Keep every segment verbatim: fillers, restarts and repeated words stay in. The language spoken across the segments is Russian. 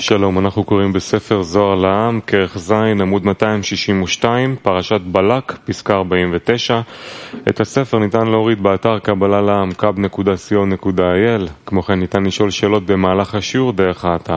שלום, אנחנו קוראים בספר זוהר לעם, כרך זין, עמוד מאתיים שישים ושתיים, פרשת בלק, פסקה ארבעים ותשע. את הספר ניתן להוריד באתר קבלה לעם, קאב נקודה סי או נקודה איי אל. כמו כן ניתן לשאול שאלות במהלך השיעור דרך האתר.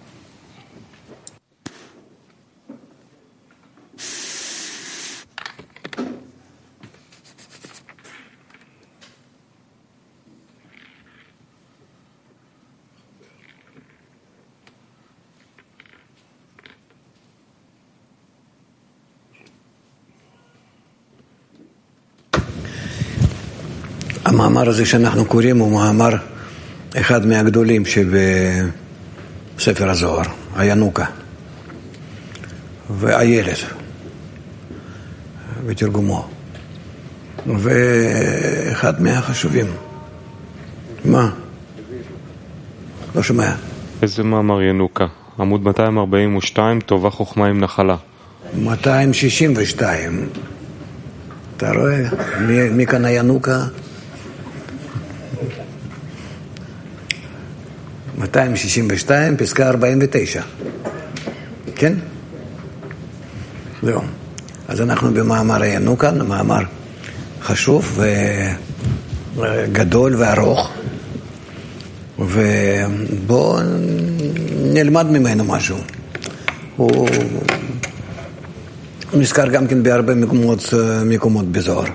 המאמר הזה שאנחנו קוראים הוא מאמר אחד מהגדולים שבספר הזוהר, הינוקה והילד ותרגומו, ואחד מהחשובים. מה? לא שומע. איזה מאמר ינוקה? עמוד מאתיים ארבעים ושתיים, טובה חוכמה עם נחלה. מאתיים שישים ושתיים. אתה רואה? מי, מי כאן הינוקה? מאתיים שישים ושתיים, פסקה ארבעים ותשע. כן? זהו. אז אנחנו במאמר הינוקה, מאמר חשוב וגדול וארוך, ובואו נלמד ממנו משהו. הוא נזכר גם כן בהרבה מקומות, מקומות בזוהר.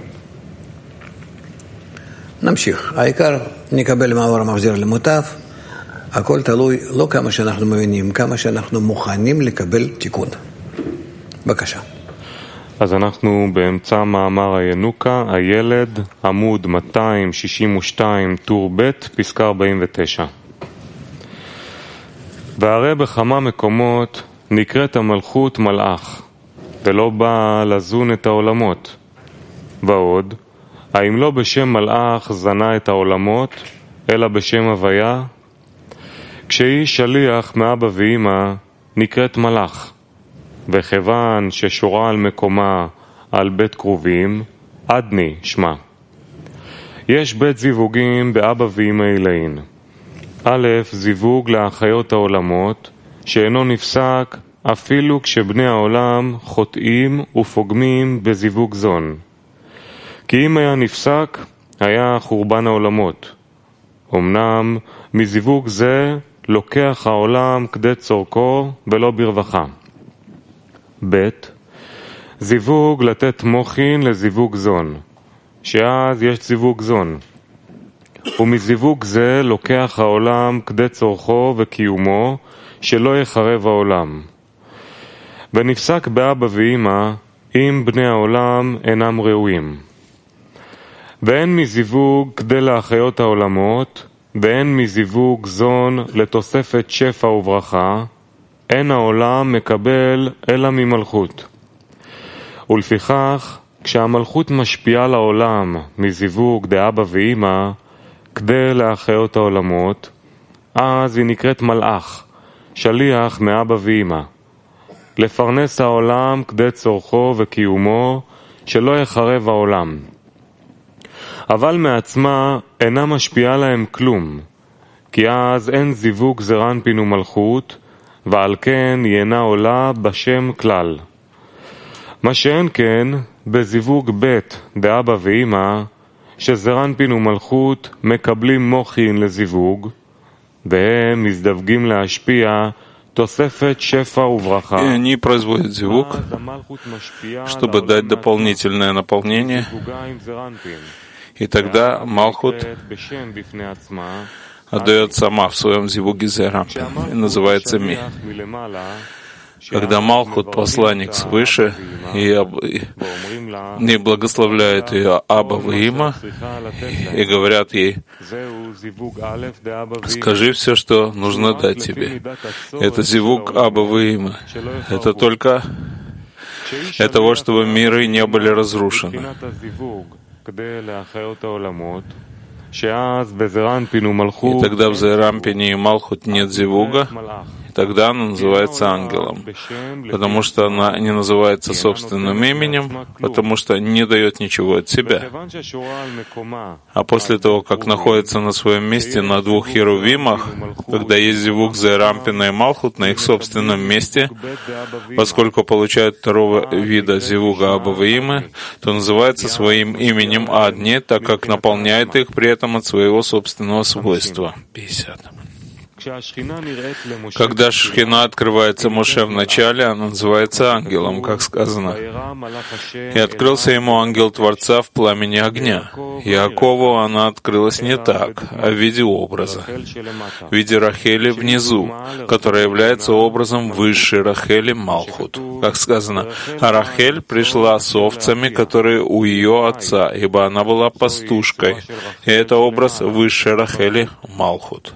נמשיך. העיקר נקבל מאור המחזיר למוטב. הכל תלוי לא כמה שאנחנו מבינים, כמה שאנחנו מוכנים לקבל תיקון. בבקשה. אז אנחנו באמצע מאמר הינוקה, הילד, עמוד מאתיים שישים ושתיים, טור ב', פסקה ארבעים ותשע. והרי בכמה מקומות נקראת המלכות מלאך, ולא באה לזון את העולמות. ועוד, האם לא בשם מלאך זנה את העולמות, אלא בשם הוויה? כשהיא שליח מאבא ואמא נקראת מלאך, וכיוון ששורה על מקומה על בית קרובים, עדני שמה. יש בית זיווגים באבא ואמא אלוהין. א', זיווג לאחיות העולמות, שאינו נפסק אפילו כשבני העולם חוטאים ופוגמים בזיווג זון. כי אם היה נפסק, היה חורבן העולמות. אמנם מזיווג זה לוקח העולם כדי צורכו ולא ברווחה. ב', זיווג לתת מוחין לזיווג זון, שאז יש זיווג זון. ומזיווג זה לוקח העולם כדי צורכו וקיומו, שלא יחרב העולם. ונפסק באבא ואמא אם בני העולם אינם ראויים. ואין מזיווג כדי להחיות העולמות, ואין מזיווג זון לתוספת שפע וברכה, אין העולם מקבל אלא ממלכות. ולפיכך, כשהמלכות משפיעה לעולם מזיווג דאבא ואמא, כדי להחיות העולמות, אז היא נקראת מלאך, שליח מאבא ואמא, לפרנס העולם כדי צורכו וקיומו, שלא יחרב העולם. אבל מעצמה אינה משפיעה להם כלום, כי אז אין זיווג זרנפין ומלכות, ועל כן היא אינה עולה בשם כלל. מה שאין כן, בזיווג בית דאבא ואמא, שזרנפין ומלכות מקבלים מוחין לזיווג, והם מזדווגים להשפיע תוספת шефа ובраха. И они производят зивук, чтобы дать дополнительное наполнение. И тогда Малхут отдает сама в своем зивуге зерампе и называется Ми. Когда Малхут, посланник свыше, и, об... и благословляет ее Аба Ваима, и говорят ей: скажи все, что нужно дать тебе. Это зивуг Аба Ваима. Это только для того, чтобы миры не были разрушены. И тогда в Зерампине и Малхут нет зивуга, тогда она называется ангелом, потому что она не называется собственным именем, потому что не дает ничего от себя. А после того, как находится на своем месте на двух херувимах, когда есть зивук Зерампина и Малхут на их собственном месте, поскольку получают второго вида зивуга Аба Ваимы, то называется своим именем Адни, так как наполняет их при этом от своего собственного свойства. пятьдесят. Когда Шхина открывается Моше в начале, она называется ангелом, как сказано. «И открылся ему ангел Творца в пламени огня». Яакову она открылась не так, а в виде образа, в виде Рахели внизу, которая является образом высшей Рахели Малхут. Как сказано, «А Рахель пришла с овцами, которые у ее отца, ибо она была пастушкой». И это образ высшей Рахели Малхут.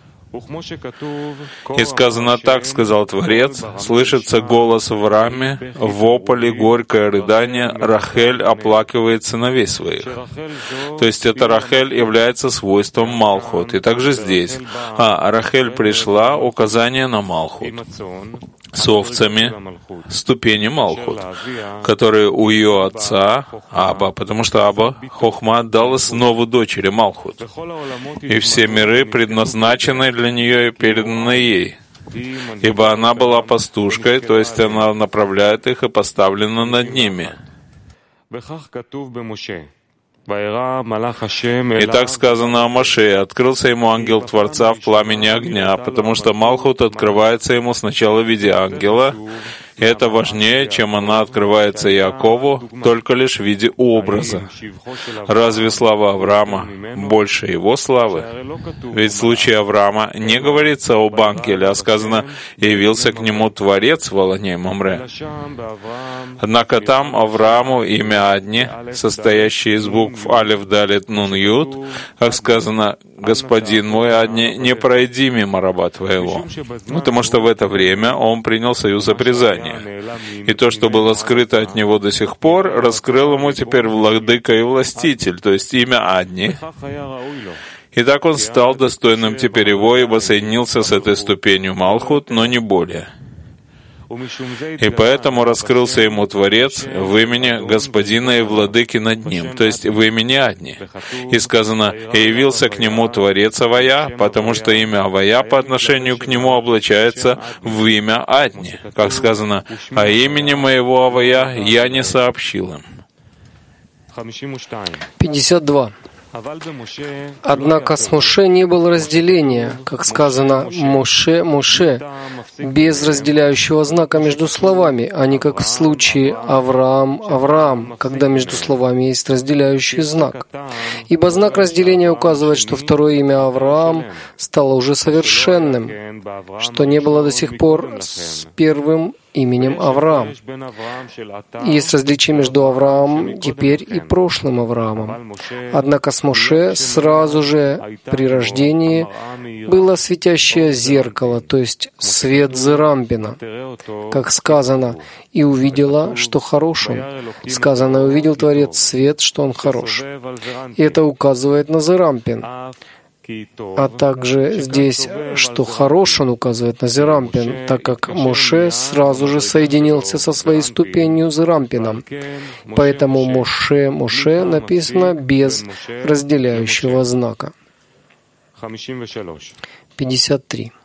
И сказано так, сказал Творец, слышится голос в раме, вопль и горькое рыдание, Рахель оплакивает сыновей своих. То есть это Рахель является свойством Малхут. И также здесь. А Рахель пришла, указание на Малхут. С овцами, ступени Малхут, которые у ее отца, Аба, потому что Аба, Хохма, дал основу дочери Малхут. И все миры предназначены для нее и переданы ей, ибо она была пастушкой, то есть она направляет их и поставлена над ними. И так сказано о Моше, открылся ему ангел Творца в пламени огня, потому что Малхут открывается ему сначала в виде ангела, и это важнее, чем она открывается Яакову, только лишь в виде образа. Разве слава Авраама больше его славы? Ведь в случае Авраама не говорится об ангеле, а сказано «явился к нему Творец в Алане Мамре». Однако там Аврааму имя Адни, состоящее из букв Алеф, Далет, Нун, Юд, как сказано «Господин мой, Адни, не пройди мимо раба твоего», потому что в это время он принял союз обрезания. И то, что было скрыто от него до сих пор, раскрыл ему теперь владыка и властитель, то есть имя Адни. И так он стал достойным теперь его, ибо соединился с этой ступенью Малхут, но не более. И поэтому раскрылся ему Творец в имени Господина и Владыки над ним, то есть в имени Адни. И сказано, «И явился к нему Творец Авая», потому что имя Авая по отношению к нему облачается в имя Адни. Как сказано, «А имени моего Авая я не сообщил им». пятьдесят два. Однако с Моше не было разделения, как сказано «Моше, Моше», без разделяющего знака между словами, а не как в случае «Авраам, Авраам», когда между словами есть разделяющий знак. Ибо знак разделения указывает, что второе имя Авраам стало уже совершенным, что не было до сих пор с первым именем Авраам. Есть различие между Авраамом теперь и прошлым Авраамом. Однако с Моше сразу же при рождении было светящее зеркало, то есть свет Зерампина, как сказано, «И увидела, что хорош он». Сказано, «Увидел Творец свет, что он хорош». И это указывает на Зерампин. А также здесь, что хорош он указывает на Зерампин, так как Моше сразу же соединился со своей ступенью Зерампином. Поэтому Моше, Моше написано без разделяющего знака. пятьдесят три.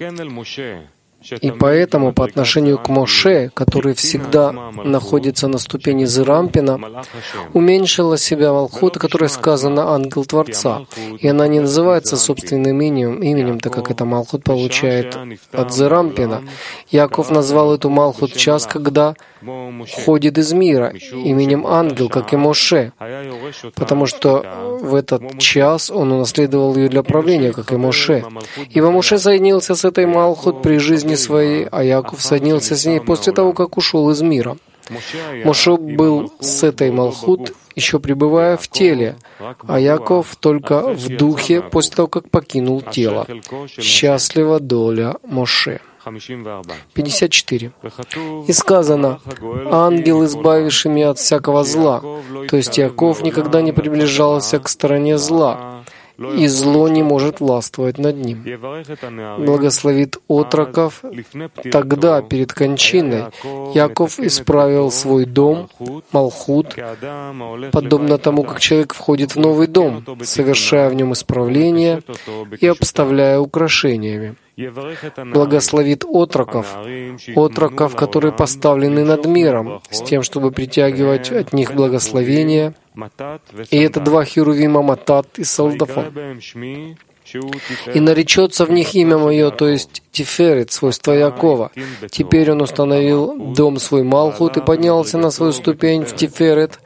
И поэтому по отношению к Моше, который всегда находится на ступени Зерампина, уменьшила себя Малхут, которая сказана ангел Творца. И она не называется собственным именем, именем, так как это Малхут получает от Зерампина. Яков назвал эту Малхут час, когда ходит из мира, именем ангел, как и Моше, потому что в этот час он унаследовал ее для правления, как и Моше. Ибо Моше соединился с этой Малхут при жизни своей, а Яков соединился с ней после того, как ушел из мира. Моше был с этой Малхут, еще пребывая в теле, а Яков только в духе после того, как покинул тело. Счастлива доля Моше. пятьдесят четыре. И сказано, «Ангел, избавивший меня от всякого зла». То есть Яков никогда не приближался к стороне зла. и зло не может властвовать над ним. Благословит отроков тогда, перед кончиной. Яков исправил свой дом, Малхут, подобно тому, как человек входит в новый дом, совершая в нем исправление и обставляя украшениями. Благословит отроков, отроков, которые поставлены над миром, с тем, чтобы притягивать от них благословение. И это два херувима Матат и Солдафон. И наречется в них имя мое, то есть Тиферет, свойство Якова. Теперь он установил дом свой Малхут и поднялся на свою ступень в Тиферет,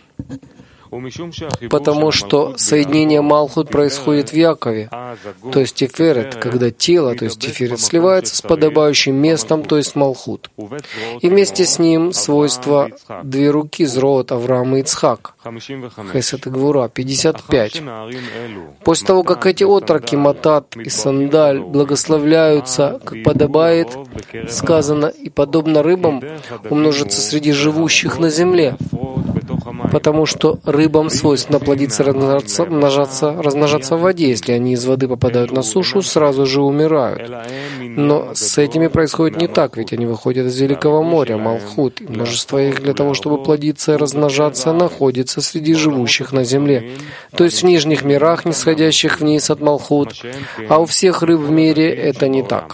потому что соединение Малхут происходит в Якове, то есть Тиферет, когда тело, то есть Тиферет, сливается с подобающим местом, то есть Малхут. И вместе с ним свойства две руки, Зроот, Авраам и Ицхак. Хесед и Гвура, пятьдесят пять. После того, как эти отроки, Матат и Сандаль, благословляются, как подобает, сказано, и подобно рыбам умножатся среди живущих на земле, потому что рыбам свойственно плодиться, размножаться, размножаться, размножаться в воде. Если они из воды попадают на сушу, сразу же умирают. Но с этими происходит не так, ведь они выходят из Великого моря, Малхут, и множество их для того, чтобы плодиться и размножаться, находится среди живущих на земле, то есть в нижних мирах, нисходящих вниз от Малхут, а у всех рыб в мире это не так.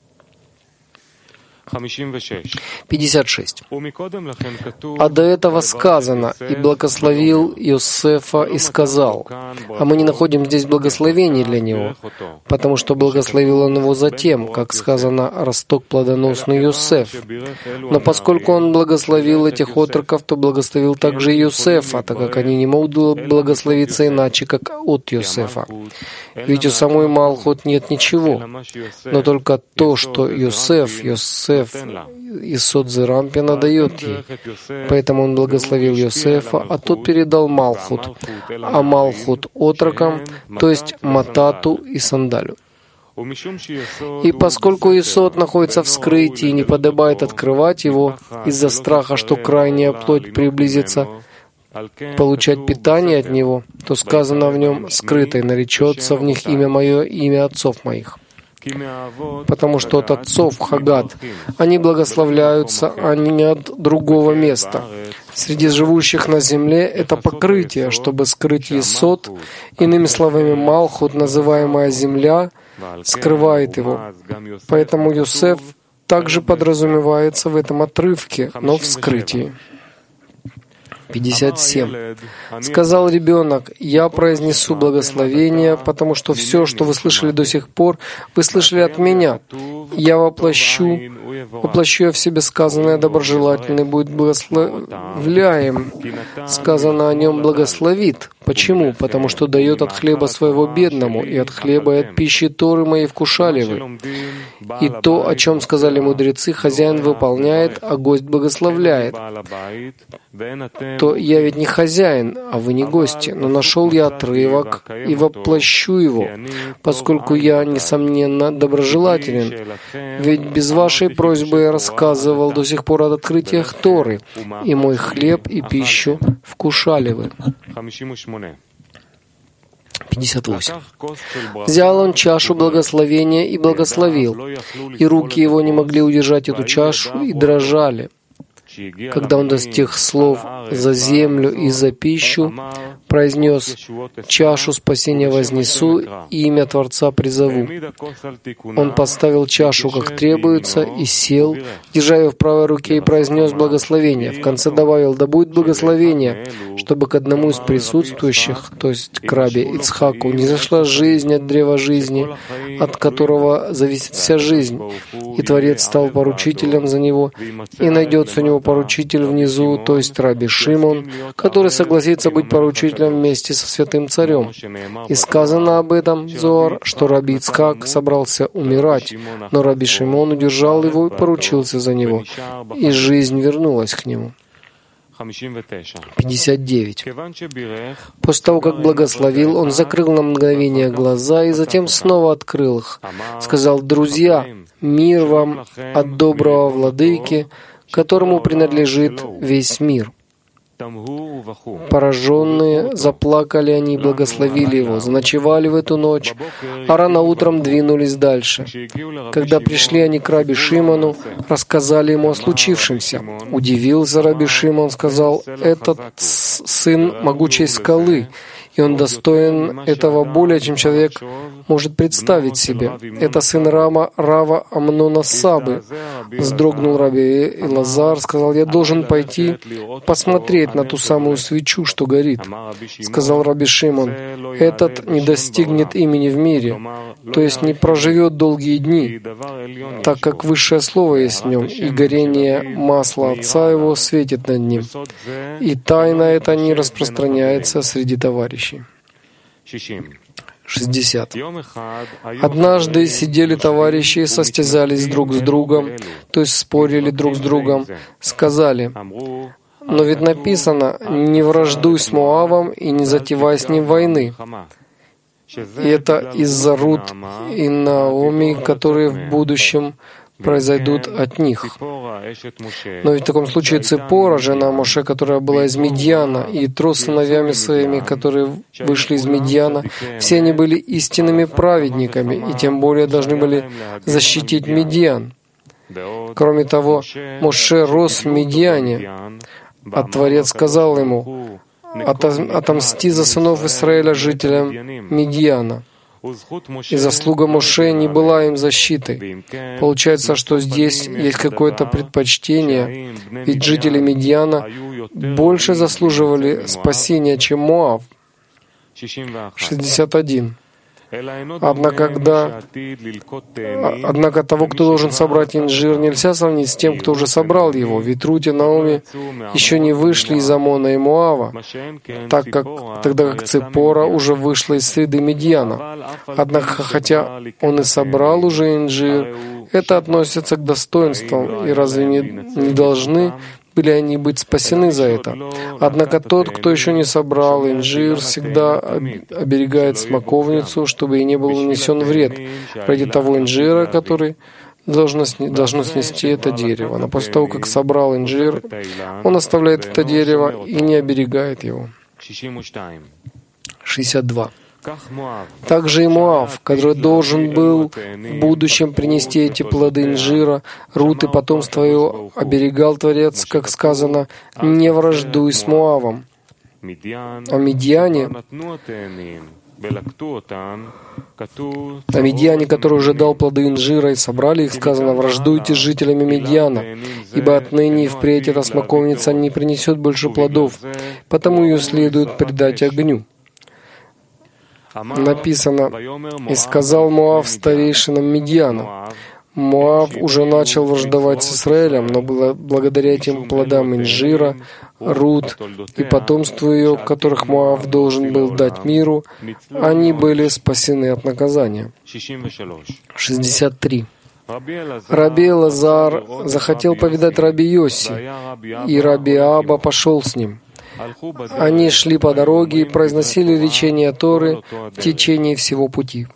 пятьдесят шесть. А до этого сказано, «И благословил Йосефа и сказал». А мы не находим здесь благословений для него, потому что благословил он его затем, как сказано, «Росток плодоносный Йосеф». Но поскольку он благословил этих отроков, то благословил также и Йосефа, так как они не могут благословиться иначе, как от Йосефа. Ведь у самой Малхут нет ничего, но только то, что Йосеф, Йосеф, Исод Зерампина дает ей. Поэтому он благословил Йосефа, а тот передал Малхут, а Малхут отрокам, то есть Матату и Сандалю. И поскольку Исод находится в скрытии и не подобает открывать его из-за страха, что крайняя плоть приблизится, получать питание от него, то сказано в нем «скрытой наречется в них имя мое, имя отцов моих». Потому что от отцов, Хагат, они благословляются, а не от другого места. Среди живущих на земле это покрытие, чтобы скрыть Есод, иными словами, Малхут, называемая земля, скрывает его. Поэтому Йосеф также подразумевается в этом отрывке, но в скрытии. пятьдесят семь. Сказал ребенок, «Я произнесу благословение, потому что все, что вы слышали до сих пор, вы слышали от меня. Я воплощу, воплощу я в себе сказанное, доброжелательный будет благословляем». Сказано о нем «благословит». Почему? Потому что дает от хлеба своего бедному, и от хлеба и от пищи Торы моей вкушали вы. И то, о чем сказали мудрецы, хозяин выполняет, а гость благословляет. То я ведь не хозяин, а вы не гости, но нашел я отрывок и воплощу его, поскольку я, несомненно, доброжелателен. Ведь без вашей просьбы я рассказывал до сих пор о открытиях Торы, и мой хлеб и пищу вкушали вы. пятьдесят восемь. Взял он чашу благословения и благословил, и руки его не могли удержать эту чашу и дрожали. Когда он достиг слов «за землю и за пищу», произнес «чашу спасения вознесу, и имя Творца призову». Он поставил чашу, как требуется, и сел, держа ее в правой руке, и произнес благословение. В конце добавил «да будет благословение», чтобы к одному из присутствующих, то есть к рабе Ицхаку, не зашла жизнь от древа жизни, от которого зависит вся жизнь, и Творец стал поручителем за него, и найдется у него поручитель внизу, то есть раби Шимон, который согласится быть поручителем вместе со святым царем. И сказано об этом, Зоар, что раби Ицхак собрался умирать, но раби Шимон удержал его и поручился за него, и жизнь вернулась к нему. пятьдесят девять. После того, как благословил, он закрыл на мгновение глаза и затем снова открыл их. Сказал: «Друзья, мир вам от доброго владыки, которому принадлежит весь мир». Пораженные, заплакали они и благословили его, заночевали в эту ночь, а рано утром двинулись дальше. Когда пришли они к раби Шимону, рассказали ему о случившемся. Удивился раби Шимон, сказал: «Этот сын могучей скалы, и он достоин этого более, чем человек может представить себе. Это сын Рама, Рава Амнона Сабы». Вздрогнул раби Элазар, сказал: «Я должен пойти посмотреть на ту самую свечу, что горит». Сказал раби Шимон: «Этот не достигнет имени в мире, то есть не проживет долгие дни, так как высшее слово есть в нем, и горение масла отца его светит над ним, и тайна эта не распространяется среди товарищей». шестьдесят. Однажды сидели товарищи и состязались друг с другом, то есть спорили друг с другом, сказали: «Но ведь написано: не враждуй с Моавом и не затевай с ним войны». И это из-за Рут и Наоми, которые в будущем произойдут от них. Но ведь в таком случае Ципора, жена Моше, которая была из Мидьяна, и Итро с сыновьями своими, которые вышли из Мидьяна, все они были истинными праведниками, и тем более должны были защитить Мидьян. Кроме того, Моше рос в Мидьяне, а Творец сказал ему: «Отомсти за сынов Израиля жителям Мидьяна». И заслуга Моше не была им защитой. Получается, что здесь есть какое-то предпочтение, ведь жители Мидьяна больше заслуживали спасения, чем Моав. шестьдесят один. Однако, когда, однако того, кто должен собрать инжир, нельзя сравнить с тем, кто уже собрал его, ведь Рут и Наоми еще не вышли из Амона и Моава, так как, тогда как Ципора уже вышла из среды Мидьяна. Однако, хотя он и собрал уже инжир, это относится к достоинствам, и разве не, не должны были они быть спасены за это? Однако тот, кто еще не собрал инжир, всегда оберегает смоковницу, чтобы ей не был нанесен вред ради того инжира, который должно, должно снести это дерево. Но после того, как собрал инжир, он оставляет это дерево и не оберегает его. шестьдесят два. Также и Моав, который должен был в будущем принести эти плоды инжира, Рут и потомство его, оберегал Творец, как сказано: «Не враждуй с Моавом». О Мидьяне, о Мидьяне, который уже дал плоды инжира и собрали их, сказано: «Враждуйте с жителями Мидьяна, ибо отныне и впредь эта смоковница не принесет больше плодов, потому ее следует предать огню». Написано: «И сказал Моав старейшинам Мидьяна». Моав уже начал враждовать с Израилем, но было благодаря этим плодам инжира, Рут и потомству ее, которых Моав должен был дать миру, они были спасены от наказания. шестьдесят три. Раби Элазар захотел повидать раби Йоси, и раби Аба пошел с ним. Они шли по дороге и произносили речение Торы в течение всего пути.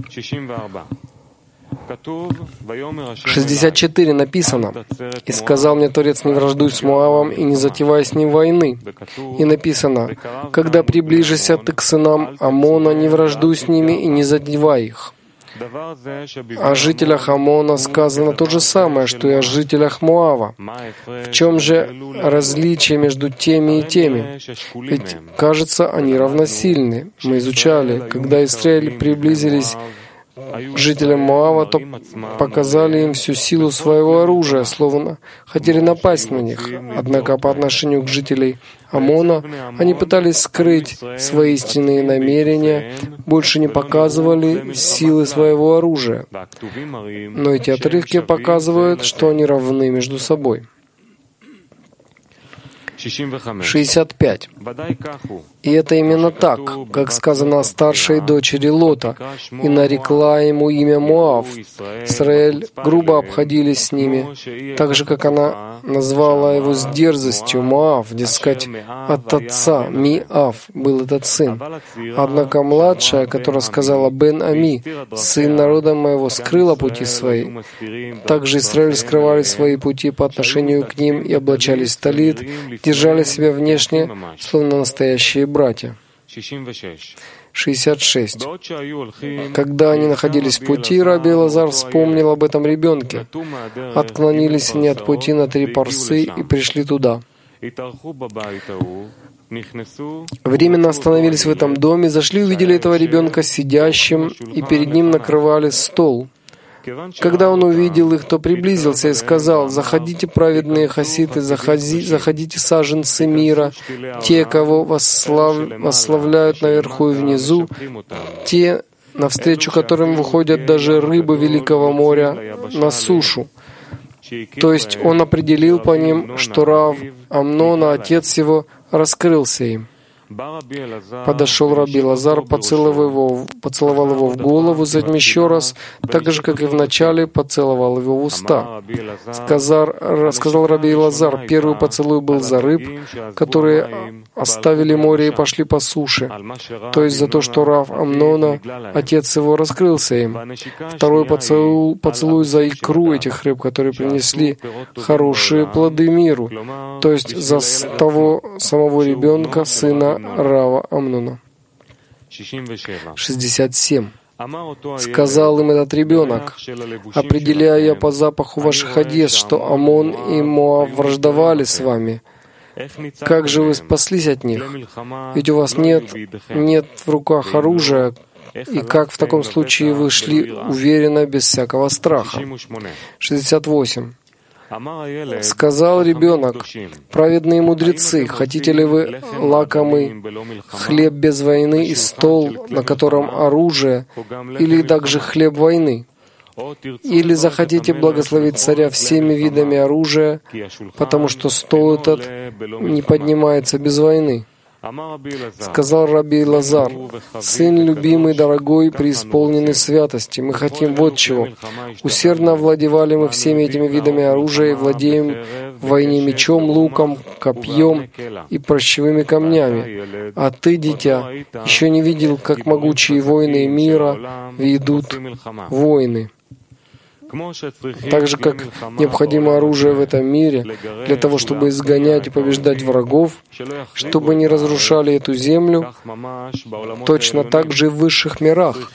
шестьдесят четыре написано: «И сказал мне Творец: не враждуй с Моавом и не затевай с ним войны». И написано: «Когда приближишься ты к сынам Амона, не враждуй с ними и не задевай их». О жителях Амона сказано то же самое, что и о жителях Моава. В чем же различие между теми и теми? Ведь, кажется, они равносильны. Мы изучали, когда Израиль приблизились к жителям Моава, то показали им всю силу своего оружия, словно хотели напасть на них. Однако по отношению к жителям Амона они пытались скрыть свои истинные намерения, больше не показывали силы своего оружия. Но эти отрывки показывают, что они равны между собой. шестьдесят пять. И это именно так, как сказано о старшей дочери Лота, и нарекла ему имя Моав. Израиль грубо обходились с ними, так же, как она назвала его с дерзостью Моав, дескать, от отца Миав был этот сын. Однако младшая, которая сказала Бен Ами, сын народа моего, скрыла пути свои. Также Израиль скрывали свои пути по отношению к ним и облачались в талит, держали себя внешне, словно настоящие братья. шестьдесят шесть. Когда они находились в пути, Раби Элазар вспомнил об этом ребенке. Отклонились они от пути на три парсы и пришли туда. Временно остановились в этом доме, зашли, увидели этого ребенка сидящим, и перед ним накрывали стол. Когда он увидел их, то приблизился и сказал: «Заходите, праведные хасиды, заходи, заходите, саженцы мира, те, кого восслав... восславляют наверху и внизу, те, навстречу которым выходят даже рыбы Великого моря на сушу». То есть он определил по ним, что Рав Амнона, отец его, раскрылся им. Подошел Раби Элазар, поцеловал его, поцеловал его в голову, затем еще раз, так же, как и в начале, поцеловал его в уста. Сказал, сказал Раби Элазар: первый поцелуй был за рыб, которые оставили море и пошли по суше, то есть за то, что Рав Амнона, отец его, раскрылся им. Второй поцелуй, поцелуй за икру этих рыб, которые принесли хорошие плоды миру, то есть за того самого ребенка, сына Рава Амнона. шестьдесят семь. Сказал им этот ребенок: «Определяю я по запаху ваших одежд, что Амон и Моав враждовали с вами. Как же вы спаслись от них? Ведь у вас нет, нет в руках оружия. И как в таком случае вы шли уверенно, без всякого страха?» шестьдесят восемь. Сказал ребенок: «Праведные мудрецы, хотите ли вы лакомый хлеб без войны и стол, на котором оружие, или также хлеб войны? Или захотите благословить царя всеми видами оружия, потому что стол этот не поднимается без войны?» Сказал Раби Элазар: «Сын любимый, дорогой, преисполненный святости, мы хотим вот чего. Усердно овладевали мы всеми этими видами оружия и владеем в войне мечом, луком, копьем и прощевыми камнями. А ты, дитя, еще не видел, как могучие воины мира ведут войны. Так же, как необходимо оружие в этом мире для того, чтобы изгонять и побеждать врагов, чтобы не разрушали эту землю, точно так же и в высших мирах.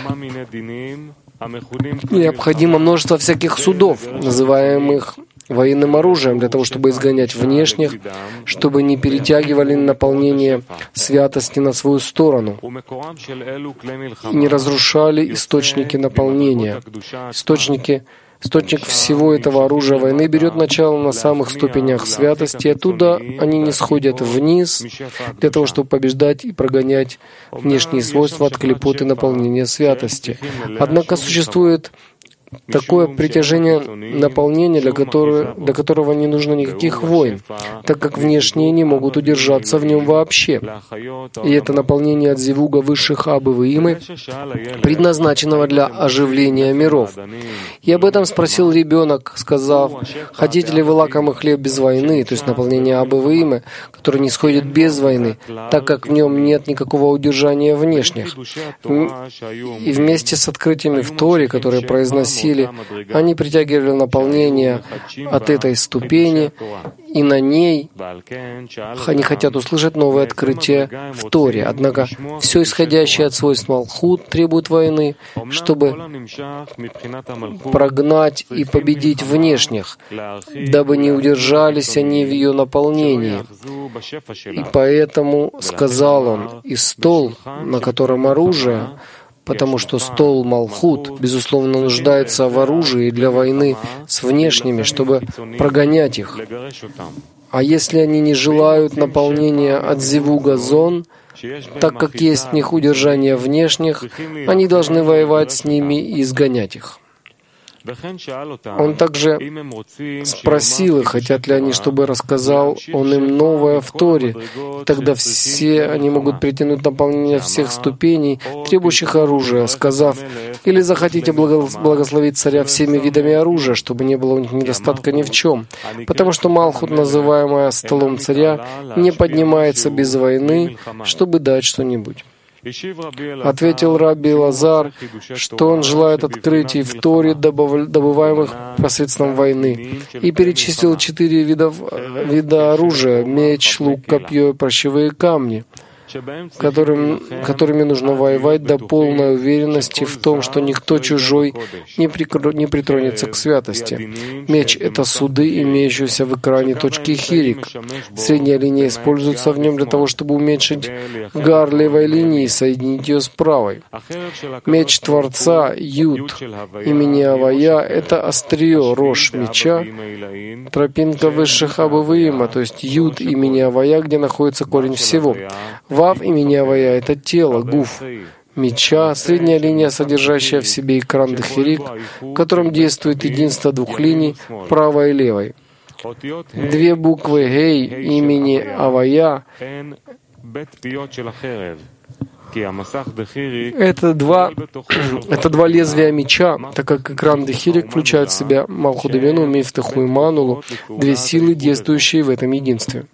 Необходимо множество всяких судов, называемых военным оружием, для того, чтобы изгонять внешних, чтобы не перетягивали наполнение святости на свою сторону и не разрушали источники наполнения. Источники, источник всего этого оружия войны берет начало на самых ступенях святости, и оттуда они не сходят вниз для того, чтобы побеждать и прогонять внешние свойства от клепоты наполнения святости. Однако существует такое притяжение наполнения, для которого, для которого не нужно никаких войн, так как внешние не могут удержаться в нем вообще. И это наполнение от зивуга высших Абы и Имы, предназначенного для оживления миров. И об этом спросил ребенок, сказав: «Хотите ли вы лакомый хлеб без войны, то есть наполнение Абы и Имы, который не сходит без войны, так как в нем нет никакого удержания внешних?» И вместе с открытиями в Торе, которые произносили, они притягивали наполнение от этой ступени, и на ней они хотят услышать новое открытие в Торе. Однако все исходящее от свойств Малхут требует войны, чтобы прогнать и победить внешних, дабы не удержались они в ее наполнении. И поэтому сказал он: «И стол, на котором оружие, потому что стол Малхут, безусловно, нуждается в оружии для войны с внешними, чтобы прогонять их. А если они не желают наполнения от зивуга зон, так как есть в них удержание внешних, они должны воевать с ними и изгонять их». Он также спросил их, хотят ли они, чтобы рассказал он им новое в Торе. Тогда все они могут притянуть наполнение всех ступеней, требующих оружия, сказав: «Или захотите благословить царя всеми видами оружия, чтобы не было у них недостатка ни в чем, потому что Малхут, называемая столом царя, не поднимается без войны, чтобы дать что-нибудь». Ответил Раби Элазар, что он желает открытий в Торе, добываемых посредством войны, и перечислил четыре вида, вида оружия — меч, лук, копье и прощевые камни, Которым, которыми нужно воевать до полной уверенности в том, что никто чужой не, прикро, не притронется к святости. Меч — это суды, имеющиеся в экране точки хирик. Средняя линия используется в нем для того, чтобы уменьшить гар левой линии и соединить ее с правой. Меч Творца, Юд, имени Авая — это острие, рожь меча, тропинка высших Абавиима, то есть Юд имени Авая, где находится корень всего. Вав имени Авая — это тело, гуф, меча, средняя линия, содержащая в себе экран Дехирик, в котором действует единство двух линий, правой и левой. Две буквы Гей имени Авая — это два, это два лезвия меча, так как экран Дехирик включает в себя Малхут-Бину, Мифтаху и Манулу, две силы, действующие в этом единстве.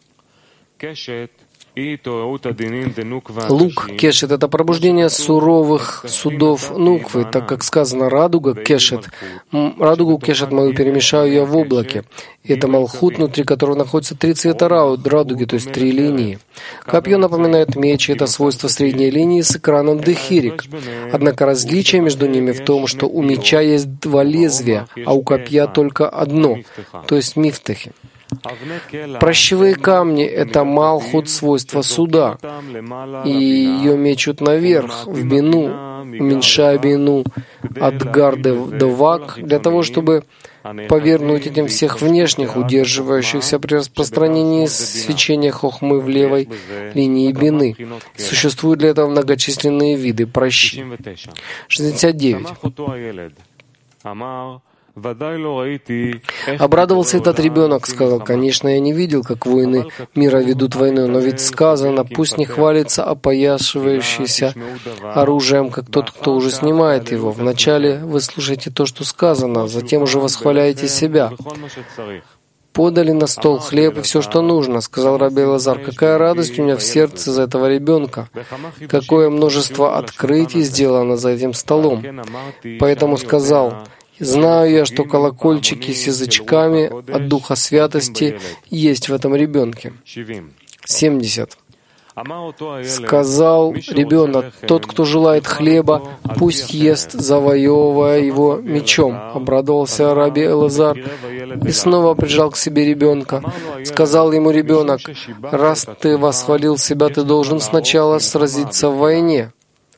Лук, кешет — это пробуждение суровых судов нуквы, так как сказано «радуга кешет». Радугу кешет мою перемешаю я в облаке. И это Малхут, внутри которого находятся три цвета радуги, то есть три линии. Копье напоминает меч, и это свойство средней линии с экраном Дехирик. Однако различие между ними в том, что у меча есть два лезвия, а у копья только одно, то есть мифтахи. Прощевые камни — это Малхут, свойство суда, и ее мечут наверх, в бину, уменьшая бину от гарды до вак, для того, чтобы повергнуть этим всех внешних, удерживающихся при распространении свечения хохмы в левой линии бины. Существуют для этого многочисленные виды прощи. шестьдесят девять. Обрадовался этот ребенок, сказал: «Конечно, я не видел, как воины мира ведут войну, но ведь сказано, пусть не хвалится опоясывающийся оружием, как тот, кто уже снимает его. Вначале вы слушаете то, что сказано, затем уже восхваляете себя». Подали на стол хлеб и все, что нужно. Сказал Раби Элазар: «Какая радость у меня в сердце за этого ребенка! Какое множество открытий сделано за этим столом!» Поэтому сказал: «Знаю я, что колокольчики с язычками от Духа Святости есть в этом ребенке». семьдесят. Сказал ребенок: «Тот, кто желает хлеба, пусть ест, завоевывая его мечом». Обрадовался Раби Элазар и снова прижал к себе ребенка. Сказал ему ребенок: «Раз ты восхвалил себя, ты должен сначала сразиться в войне».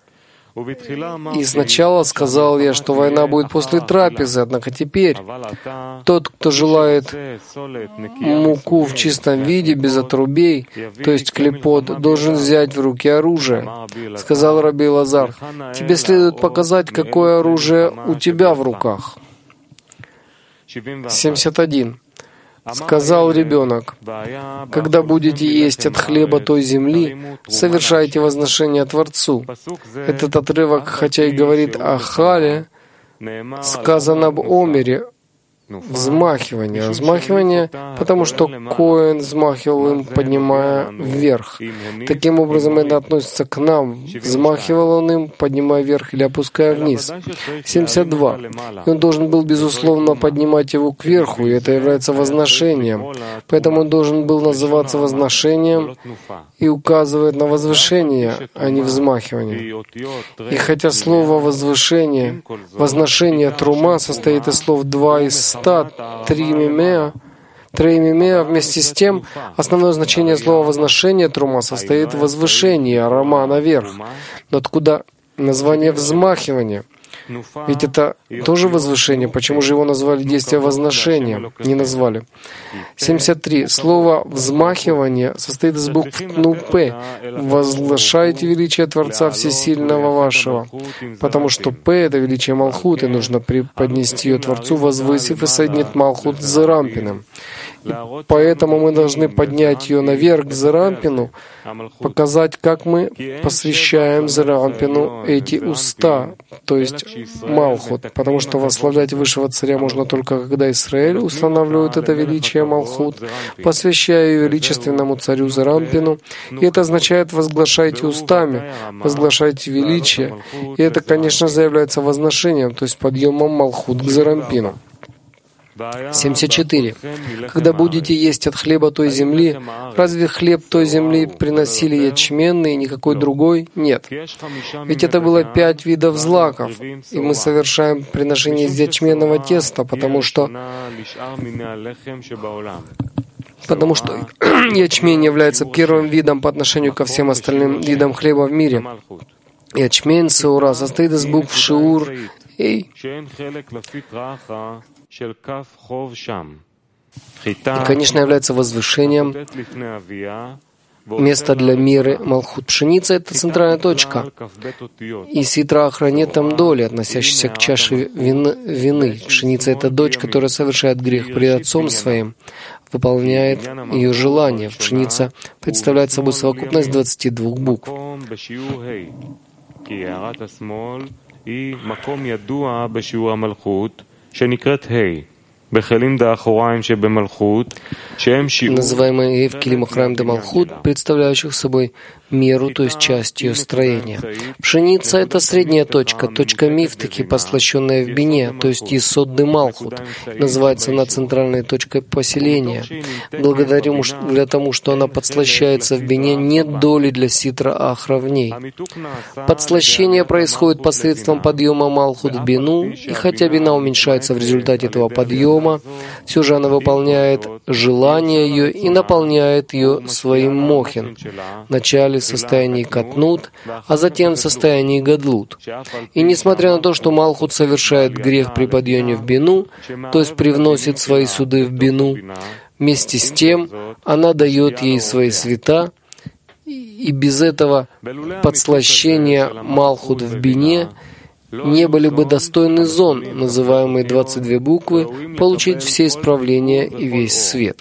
И сначала сказал я, что война будет после трапезы, однако теперь тот, кто желает муку в чистом виде, без отрубей, то есть клепот, должен взять в руки оружие. Сказал Раби Элазар: «Тебе следует показать, какое оружие у тебя в руках». семьдесят один. Сказал ребенок: «Когда будете есть от хлеба той земли, совершайте возношение Творцу». Этот отрывок, хотя и говорит о хале, сказан об омере, взмахивание. Взмахивание, потому что Коэн взмахивал им, поднимая вверх. Таким образом, это относится к нам. Взмахивал он им, поднимая вверх или опуская вниз. семьдесят два. И он должен был, безусловно, поднимать его кверху, и это является возношением. Поэтому он должен был называться возношением и указывает на возвышение, а не взмахивание. И хотя слово «возвышение», «возношение» трума состоит из слов «два» из ста, «три мимеа», «треймимеа», вместе с тем, основное значение слова «возношение» трума состоит в возвышении, а рама наверх. Но откуда название «взмахивание»? Ведь это тоже возвышение. Почему же его назвали действие возношения? Не назвали. семьдесят три. Слово «взмахивание» состоит из букв «тну-п». «Возглашайте величие Творца Всесильного вашего». Потому что «п» — это величие Малхут, и нужно преподнести ее Творцу, возвысив и соединить Малхут с Рампиным. Поэтому мы должны поднять ее наверх к Зерампину, показать, как мы посвящаем Зерампину эти уста, то есть Малхут, потому что восславлять высшего царя можно только когда Израиль устанавливает это величие Малхут, посвящая ее величественному царю Зерампину, и это означает «возглашайте устами», «возглашайте величие», и это, конечно же, является возношением, то есть подъемом Малхут к Зерампину. семьдесят четыре. Когда будете есть от хлеба той земли, разве хлеб той земли приносили ячменный и никакой другой? Нет. Ведь это было пять видов злаков, и мы совершаем приношение из ячменного теста, потому что потому что ячмень является первым видом по отношению ко всем остальным видам хлеба в мире. Ячмень Сеура состоит из букв Шиур и И, конечно, является возвышением. Место для меры Малхут. Пшеница — это центральная точка. И ситра охранит там доли, относящиеся к чаше вины, вины. Пшеница — это дочь, которая совершает грех пред отцом своим, выполняет ее желание. Пшеница представляет собой совокупность двадцати двух букв. Называемые Евкилим Ахраим де Малхут, представляющих собой меру, то есть часть ее строения. Пшеница — это средняя точка, точка мифтыки, послащенная в бине, то есть Есод де Малхут. Называется она центральной точкой поселения. Благодаря для тому, что она подслащается в бине, нет доли для ситра ахра в ней. Подслащение происходит посредством подъема Малхут в бину, и хотя бина уменьшается в результате этого подъема, все же она выполняет желание ее и наполняет ее своим мохин. Вначале в состоянии катнут, а затем в состоянии гадлут. И несмотря на то, что Малхут совершает грех при подъеме в бину, то есть привносит свои суды в бину, вместе с тем она дает ей свои света, и без этого подслащения Малхут в бине не были бы достойны зон, называемые двадцать две буквы, получить все исправления и весь свет.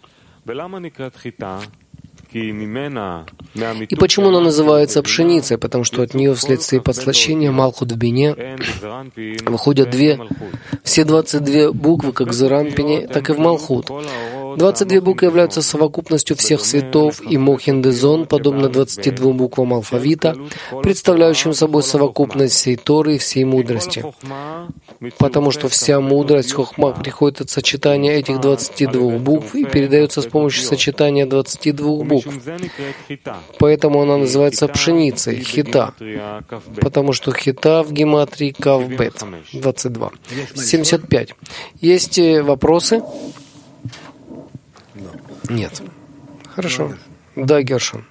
И почему она называется пшеницей? Потому что от нее вследствие подслащения Малхут в бине выходят две, все двадцать две буквы, как в Зерампине, так и в Малхут. двадцать две буквы являются совокупностью всех светов, и Мохин де Зон, подобно двадцати двум буквам алфавита, представляющим собой совокупность всей Торы и всей мудрости. Потому что вся мудрость Хохма приходит от сочетания этих двадцати двух букв и передается с помощью сочетания двадцати двух букв. Поэтому она называется пшеницей, хита, потому что хита в гематрии кавбет, двадцать два. семьдесят пять. Есть вопросы? Нет. Хорошо. Да, Гершон.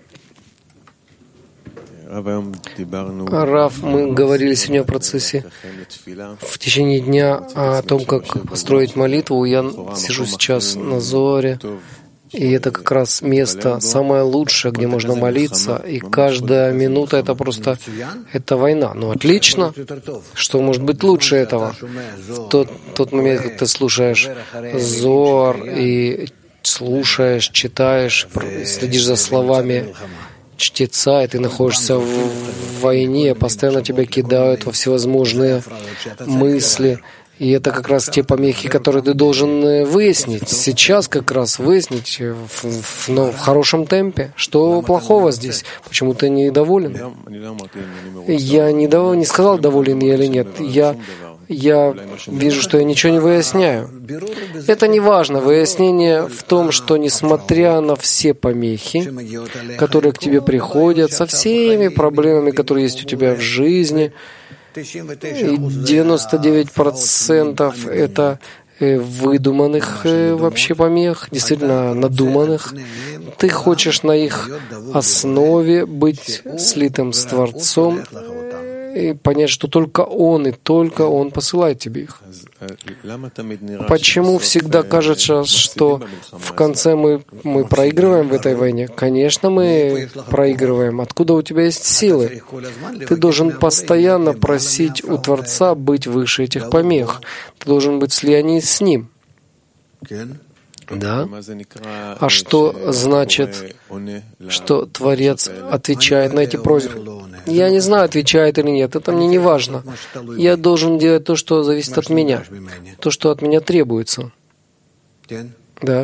Рав, мы говорили сегодня о процессе в течение дня о том, как построить молитву. Я сижу сейчас на Зоре, и это как раз место самое лучшее, где можно молиться, и каждая минута — это просто это война. Ну, отлично. Что может быть лучше этого? В тот, тот момент, как ты слушаешь Зоар и слушаешь, читаешь, следишь за словами чтеца, и ты находишься в войне, постоянно тебя кидают во всевозможные мысли. И это как раз те помехи, которые ты должен выяснить. Сейчас как раз выяснить в, в, ну, в хорошем темпе. Что плохого здесь? Почему ты недоволен? Я не, дов... не сказал, доволен я или нет. Я, я вижу, что я ничего не выясняю. Это не важно. Выяснение в том, что несмотря на все помехи, которые к тебе приходят, со всеми проблемами, которые есть у тебя в жизни, и девяносто девять процентов это выдуманных вообще помех, действительно надуманных. Ты хочешь на их основе быть слитым с Творцом и понять, что только Он и только Он посылает тебе их. Почему всегда кажется, что в конце мы, мы проигрываем в этой войне? Конечно, мы проигрываем. Откуда у тебя есть силы? Ты должен постоянно просить у Творца быть выше этих помех. Ты должен быть в слиянии с Ним. Да? А что значит, что Творец отвечает на эти просьбы? Я не знаю, отвечает или нет, это мне не важно. Я должен делать то, что зависит от меня, то, что от меня требуется. Да.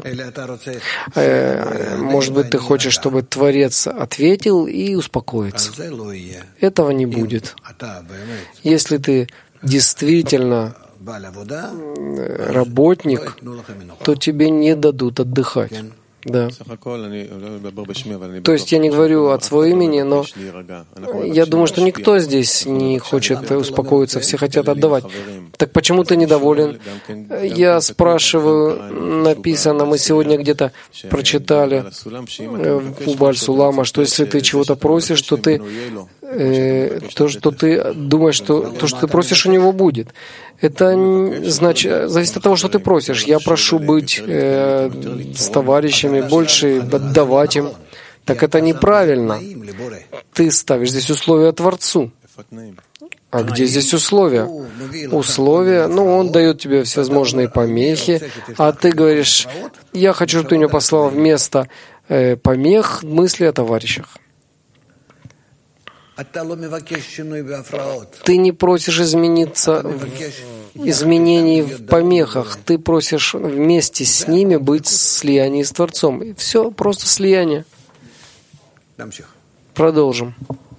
Может быть, ты хочешь, чтобы Творец ответил и успокоится. Этого не будет. Если ты действительно работник, то тебе не дадут отдыхать. Да. То есть я не говорю от своего имени, но я думаю, что никто здесь не хочет успокоиться, все хотят отдавать. Так почему ты недоволен? Я спрашиваю, написано, мы сегодня где-то прочитали у Баль-Сулама, что если ты чего-то просишь, то ты э, то, что ты думаешь, что то, что ты просишь, у него будет. Это значит, зависит от того, что ты просишь. Я прошу быть э, с товарищами, больше отдавать им. Так это неправильно. Ты ставишь здесь условия Творцу. А где здесь условия? Условия, ну, он дает тебе всевозможные помехи, а ты говоришь, я хочу, чтобы ты мне послал вместо э, помех мысли о товарищах. Ты не просишь измениться в изменений в помехах, ты просишь вместе с ними быть в слиянии с Творцом. И все, просто слияние. Продолжим.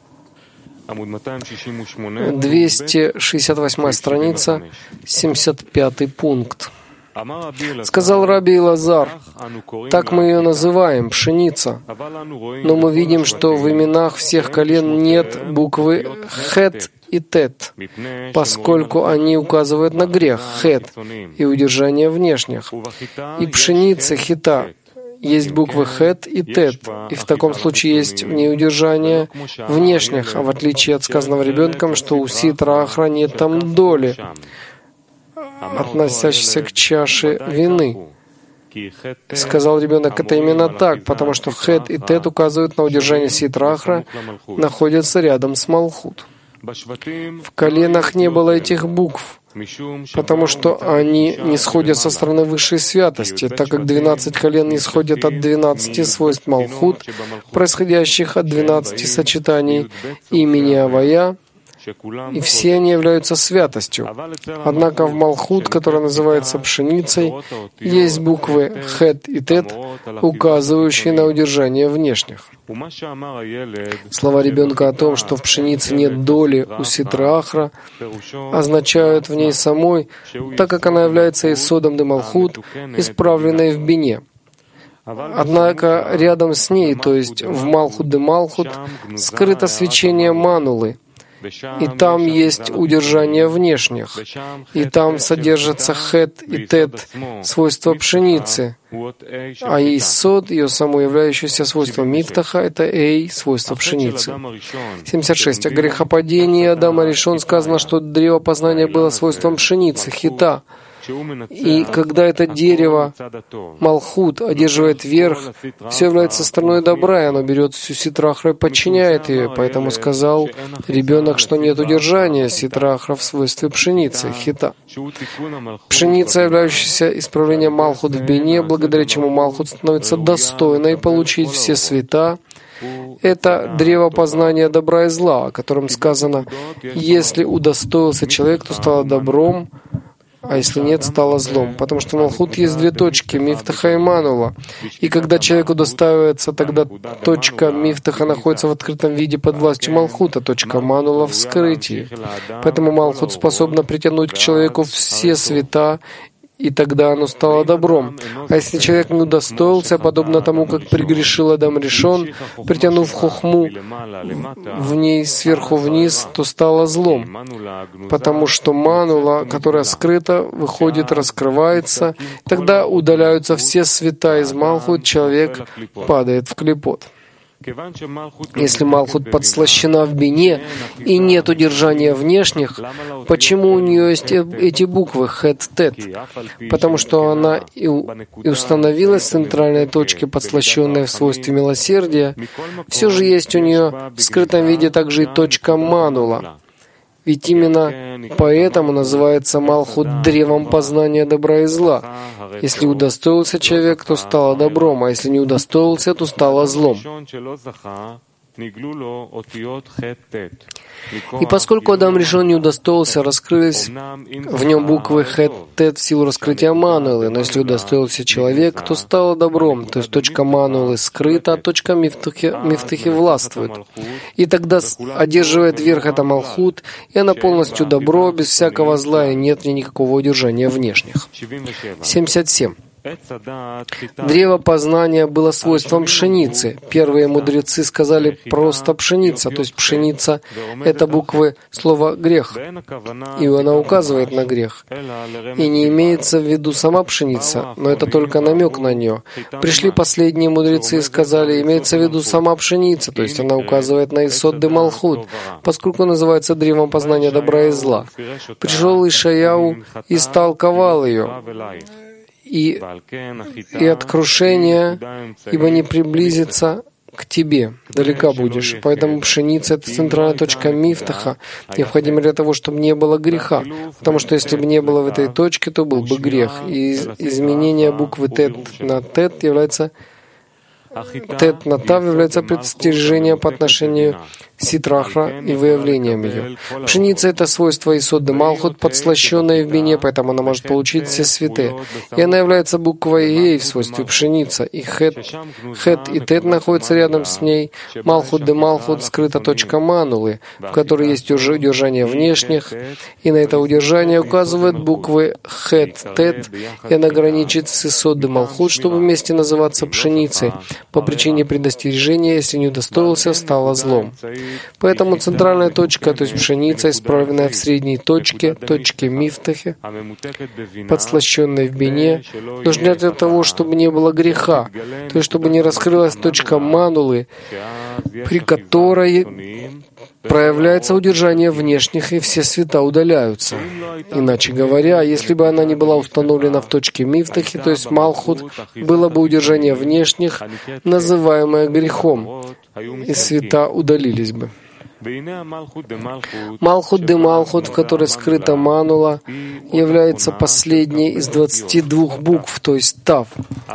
двести шестьдесят восьмая страница, семьдесят пятый пункт. Сказал Раби Илазар, так мы ее называем, пшеница. Но мы видим, что в именах всех колен нет буквы хет и тет, поскольку они указывают на грех, хет, и удержание внешних. И пшеница, хита, есть буквы хет и тет, и в таком случае есть в ней удержание внешних, а в отличие от сказанного ребенком, что у ситра ахра нет там доли, относящейся к чаше вины. Сказал ребенок, это именно так, потому что хет и тет указывают на удержание ситра ахра, находятся рядом с малхут. В коленах не было этих букв, потому что они не сходят со стороны высшей святости, так как двенадцать колен не сходят от двенадцати свойств Малхут, происходящих от двенадцати сочетаний имени Авая, и все они являются святостью. Однако в Малхут, которая называется пшеницей, есть буквы хет и тет, указывающие на удержание внешних. Слова ребенка о том, что в пшенице нет доли у ситра ахра, означают в ней самой, так как она является исодом де Малхут, исправленной в бине. Однако рядом с ней, то есть в Малхут де Малхут, скрыто свечение манулы, и там есть удержание внешних, и там содержатся хет и тет, свойства пшеницы, а исод, ее само являющееся свойством мифтаха, это эй, свойство пшеницы. семьдесят шесть. О грехопадении Адама Ришон сказано, что древо познания было свойством пшеницы, хита. И когда это дерево, Малхут, одерживает верх, все является стороной добра, и оно берет всю ситрахру и подчиняет ее. Поэтому сказал ребенок, что нет удержания ситрахра в свойстве пшеницы, хита. Пшеница, являющаяся исправлением Малхут в бине, благодаря чему Малхут становится достойной получить все света, это древо познания добра и зла, о котором сказано, если удостоился человек, то стало добром, а если нет, стало злом. Потому что Малхут есть две точки, Мифтаха и Манула. И когда человек удостаивается, тогда точка Мифтаха находится в открытом виде под властью Малхута, точка Манула в скрытии. Поэтому Малхут способна притянуть к человеку все света, и тогда оно стало добром. А если человек не удостоился, подобно тому, как прегрешил Адам Ришон, притянув хохму в ней сверху вниз, то стало злом. Потому что манула, которая скрыта, выходит, раскрывается, тогда удаляются все света из Малхут, человек падает в клепот. Если Малхут подслащена в бине и нет удержания внешних, почему у нее есть эти буквы хет тет? Потому что она и установилась в центральной точке, подслащенной в свойстве милосердия, все же есть у нее в скрытом виде также и точка манула. Ведь именно поэтому называется Малхут древом познания добра и зла. Если удостоился человек, то стало добром, а если не удостоился, то стало злом. И поскольку Адам решен не удостоился, раскрылись в нем буквы Хет, Тет в силу раскрытия Мануэлы. Но если удостоился человек, то стало добром. То есть точка Мануэлы скрыта, а точка Мифтахи, Мифтахи властвует. И тогда одерживает верх это Малхут, и она полностью добро, без всякого зла, и нет никакого удержания внешних. семьдесят семь. Древо познания было свойством пшеницы. Первые мудрецы сказали просто пшеница, то есть пшеница — это буквы слова «грех», и она указывает на грех. И не имеется в виду сама пшеница, но это только намек на нее. Пришли последние мудрецы и сказали, имеется в виду сама пшеница, то есть она указывает на Исод де Малхут, поскольку называется древом познания добра и зла. Пришел Ишаяу и истолковал ее. И, и от крушения, ибо не приблизится к тебе, далека будешь. Поэтому пшеница — это центральная точка Мифтаха, необходима для того, чтобы не было греха. Потому что если бы не было в этой точке, то был бы грех. И изменение буквы Тет на Тет является Тет на Тав является предостережением по отношению Ситрахра и выявлением ее. Пшеница — это свойство Исод де Малхут, подслащенное в бине, поэтому она может получить все святые. И она является буквой Ей в свойстве пшеница. И Хет, хет и Тет находятся рядом с ней. Малхут де Малхут — скрыта точка Манулы, в которой есть удержание внешних. И на это удержание указывают буквы Хет, Тет, и она граничит с Исод де Малхут, чтобы вместе называться пшеницей. По причине предостережения, если не удостоился, стало злом. Поэтому центральная точка, то есть пшеница, исправленная в средней точке, точке Мифтахе, подслащенной в бине, нужна для того, чтобы не было греха, то есть чтобы не раскрылась точка Манулы, при которой проявляется удержание внешних, и все света удаляются. Иначе говоря, если бы она не была установлена в точке Мифтахи, то есть Малхут, было бы удержание внешних, называемое грехом, и света удалились бы. Малхут де Малхут, в которой скрыта Манула, является последней из двадцати двух букв, то есть Тав.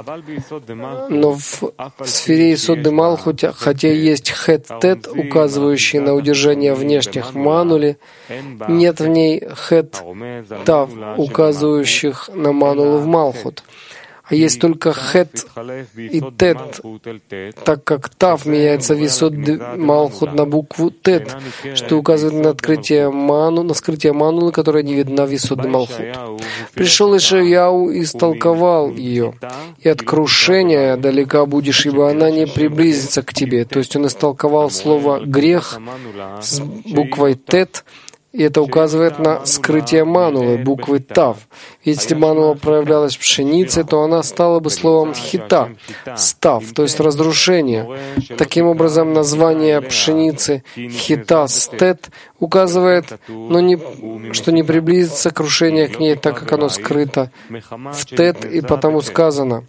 Но в, в сфере Исод де Малхут, хотя есть Хет Тет, указывающий на удержание внешних Манули, нет в ней Хет Тав, указывающих на Манулу в Малхут. А есть только Хет и Тет, так как Тав меняется в Исод Малхут на букву Тет, что указывает на открытие Ману, на скрытие Манулы, которая не видна в Исод Малхут. Пришел Ишаяу и истолковал ее, и от крушения далека будешь, ибо она не приблизится к тебе. То есть он истолковал слово «грех» с буквой Тет, и это указывает на скрытие Манулы, буквы Тав. Если Манула проявлялась в пшенице, то она стала бы словом хита, став, то есть разрушение. Таким образом, название пшеницы хита стет указывает, но не, что не приблизится крушение к ней, так как оно скрыто в тет, и потому сказано: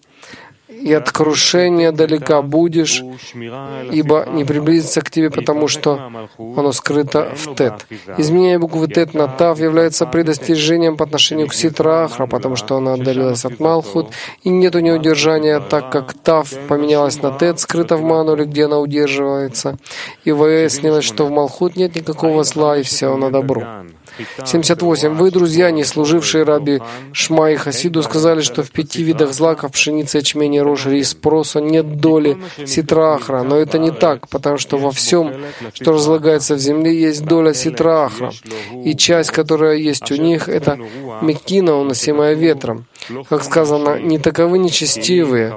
и от крушения далека будешь, ибо не приблизится к тебе, потому что оно скрыто в Тет. Изменение буквы Тет на Тав является предостережением по отношению к Ситра-Ахра, потому что она отдалилась от Малхут, и нет у нее удержания, так как Тав поменялась на Тет, скрыто в Мануле, где она удерживается, и выяснилось, что в Малхут нет никакого зла, и все оно добро. семьдесят восемь. Вы, друзья, не служившие раби Шма и Хасиду, сказали, что в пяти видах злаков пшеницы, ячмени, рожь, рис, проса нет доли Ситра-Ахра. Но это не так, потому что во всем, что разлагается в земле, есть доля Ситра-Ахра. И часть, которая есть у них, это мекина, уносимая ветром. Как сказано, не таковы нечестивые,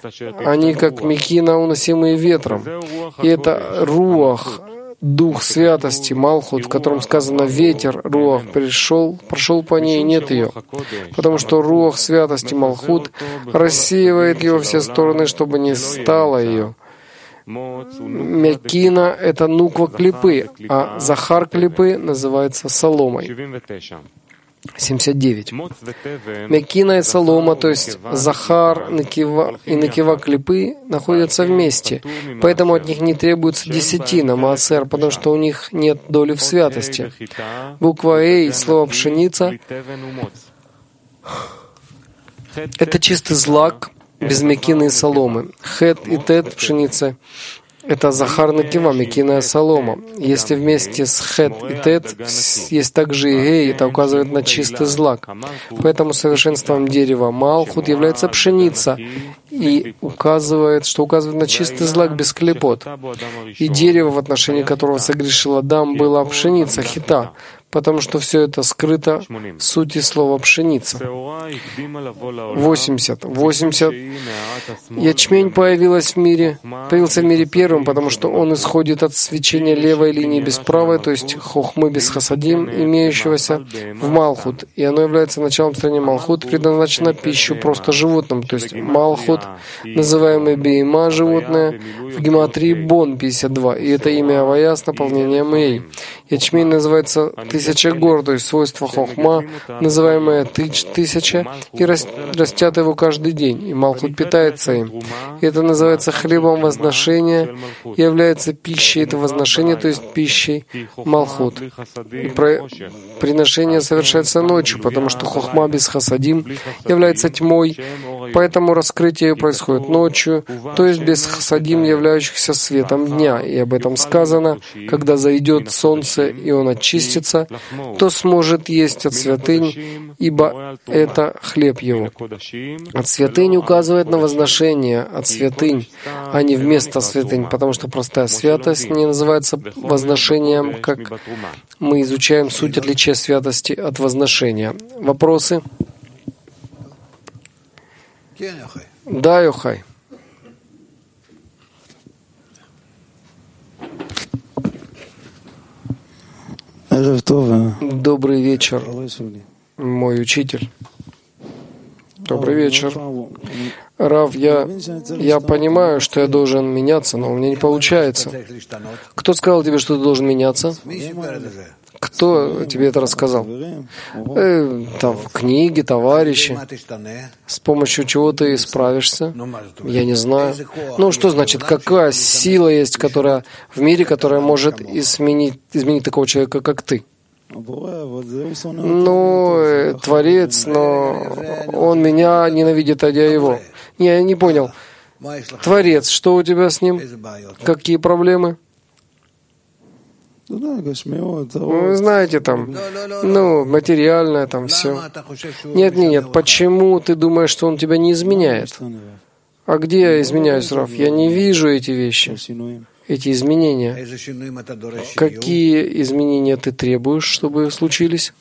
они как мекина, уносимые ветром. И это руах, Дух святости, Малхут, в котором сказано «ветер», Руах, пришел, прошел по ней, и нет ее. Потому что Руах святости, Малхут, рассеивает ее во все стороны, чтобы не стало ее. Мекина — это нуква клипы, а Захар клипы называется соломой. семьдесят девять. Мекина и солома, то есть Захар Некива и Некива клипы, находятся вместе. Поэтому от них не требуется десятина, маасер, потому что у них нет доли в святости. Буква «Эй», слово «пшеница» — это чистый злак без мекины и соломы. Хет и тет — пшеница — это Захар Некива, мекина и солома. Если вместе с Хет и Тет есть также и Гей, это указывает на чистый злак. Поэтому совершенством дерева Малхут является пшеница и указывает, что указывает на чистый злак без клепот. И дерево, в отношении которого согрешил Адам, было пшеница, хита, потому что все это скрыто в сути слова «пшеница». восемьдесят. восемьдесят. Ячмень появилась в мире, появился в мире первым, потому что он исходит от свечения левой линии без правой, то есть хохмы без хасадим, имеющегося в Малхут. И оно является началом строения Малхут, предназначено пищу просто животным, то есть Малхут, называемый Бейма, животное, в гематрии Бон пятьдесят два, и это имя Авая с наполнением Эй. Ячмень называется тысяча гор, то есть свойство хохма, называемое тыч, тысяча, и растят его каждый день, и Малхут питается им. И это называется хлебом возношения, и является пищей этого возношения, то есть пищей Малхут. И про... приношение совершается ночью, потому что хохма без хасадим является тьмой, поэтому раскрытие происходит ночью, то есть без хасадим, являющихся светом дня. И об этом сказано: когда зайдет солнце и он очистится, то сможет есть от святынь, ибо это хлеб его. От святынь указывает на возношение, от святынь, а не вместо святынь, потому что простая святость не называется возношением, как мы изучаем суть отличия святости от возношения. Вопросы? Да, Йохай. Добрый вечер, мой учитель. Добрый вечер. Рав, я, я понимаю, что я должен меняться, но у меня не получается. Кто сказал тебе, что ты должен меняться? Кто тебе это рассказал? Э, там, в книге, товарищи. С помощью чего ты справишься? Я не знаю. Ну, что значит, какая сила есть, которая в мире, которая может изменить, изменить такого человека, как ты? Ну, э, Творец, но он меня ненавидит, а я его. Не, я не понял. Творец, что у тебя с ним? Какие проблемы? Вы знаете, там, ну, материальное, там все. Нет, нет, нет. Почему ты думаешь, что он тебя не изменяет? А где я изменяюсь, Раф? Я не вижу эти вещи, эти изменения. Какие изменения ты требуешь, чтобы случились?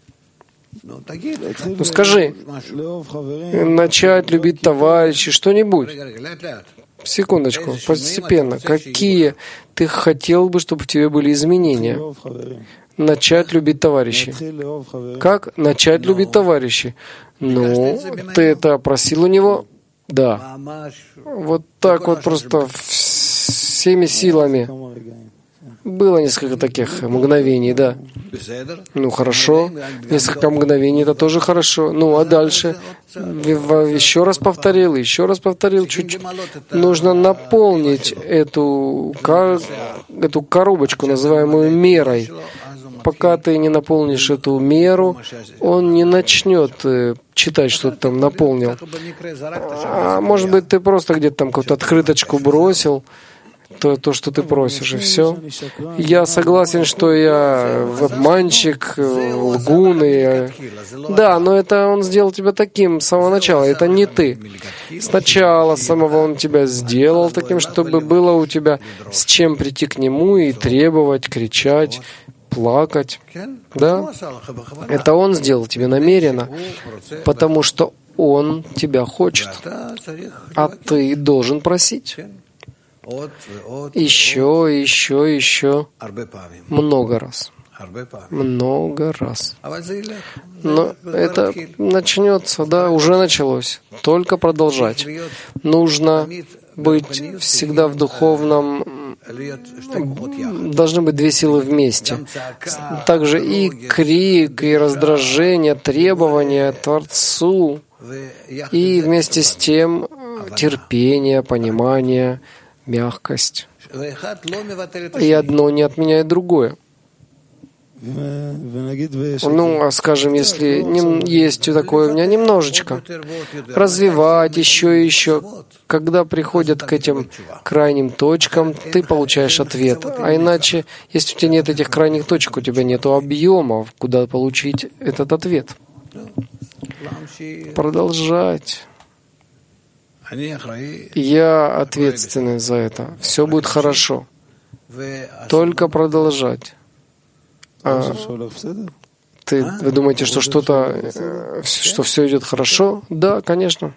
Ну скажи, начать любить товарищей, что-нибудь. Секундочку, постепенно. Какие ты хотел бы, чтобы в тебе были изменения? Начать любить товарищей. Как начать любить товарищей? Ну, ты это просил у него? Да. Вот так вот просто всеми силами. Было несколько таких мгновений, да. Ну, хорошо. Несколько мгновений — это тоже хорошо. Ну, а дальше? Еще раз повторил, еще раз повторил чуть-чуть. Нужно наполнить эту, эту коробочку, называемую мерой. Пока ты не наполнишь эту меру, он не начнет читать, что ты там наполнил. А может быть, ты просто где-то там какую-то открыточку бросил, То, то, что ты просишь, и все. Я согласен, что я обманщик, лгун. И... Да, но это он сделал тебя таким с самого начала. Это не ты. Сначала самого он тебя сделал таким, чтобы было у тебя с чем прийти к нему и требовать, кричать, плакать. Да? Это он сделал тебе намеренно, потому что он тебя хочет. А ты должен просить. Еще, еще, еще. Много раз. Много раз. Но это начнется, да, уже началось. Только продолжать. Нужно быть всегда в духовном должны быть две силы вместе. Также и крик, и раздражение, требования Творцу, и вместе с тем терпение, понимание, мягкость. И одно не отменяет другое. Ну, а скажем, если есть такое у меня немножечко, развивать еще и еще, когда приходят к этим крайним точкам, ты получаешь ответ. А иначе, если у тебя нет этих крайних точек, у тебя нет объемов, куда получить этот ответ. Продолжать. Я ответственный за это. Все будет хорошо. Только продолжать. А ты, вы думаете, что что-то, что все идет хорошо? Да, конечно.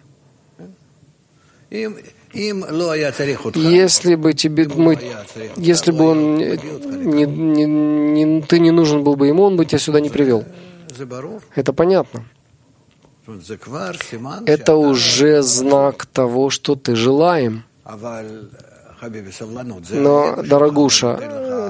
Если бы тебе, мы, если бы он не, не, не, ты не нужен был бы ему, он бы тебя сюда не привел. Это понятно. Это уже знак того, что ты желаем. Но, дорогуша,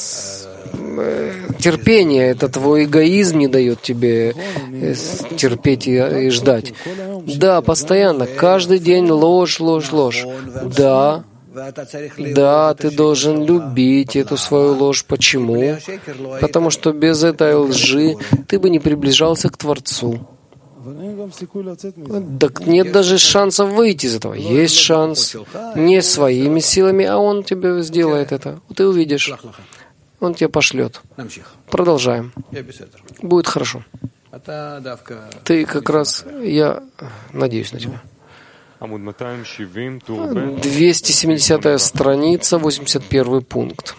терпение — это твой эгоизм не дает тебе терпеть и, и ждать. Да, постоянно, каждый день ложь, ложь, ложь. Да, да, ты должен любить эту свою ложь. Почему? Потому что без этой лжи ты бы не приближался к Творцу. Так нет даже шансов выйти из этого. Есть шанс не своими силами, а он тебе сделает это. Ты увидишь. Он тебя пошлет. Продолжаем. Будет хорошо. Ты как раз, я надеюсь на тебя. двести семидесятая страница, восемьдесят первый пункт.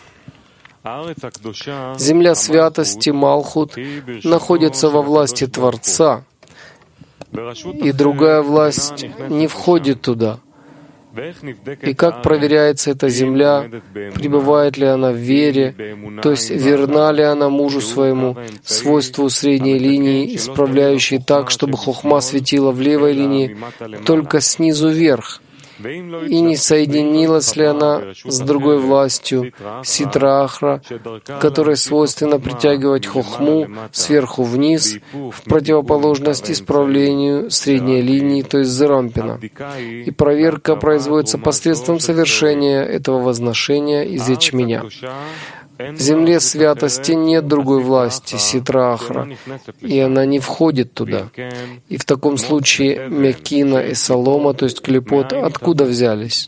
Земля святости Малхут находится во власти Творца, и другая власть не входит туда. И как проверяется эта земля, пребывает ли она в вере, то есть верна ли она мужу своему, свойству средней линии, исправляющей так, чтобы хохма светила в левой линии, только снизу вверх, и не соединилась ли она с другой властью, ситра-ахра, которой свойственно притягивать хохму сверху вниз, в противоположность исправлению средней линии, то есть зерампина. И проверка производится посредством совершения этого возношения из ячменя. В земле святости нет другой власти, ситра-ахра, и она не входит туда. И в таком случае мякина и солома, то есть клепот, откуда взялись?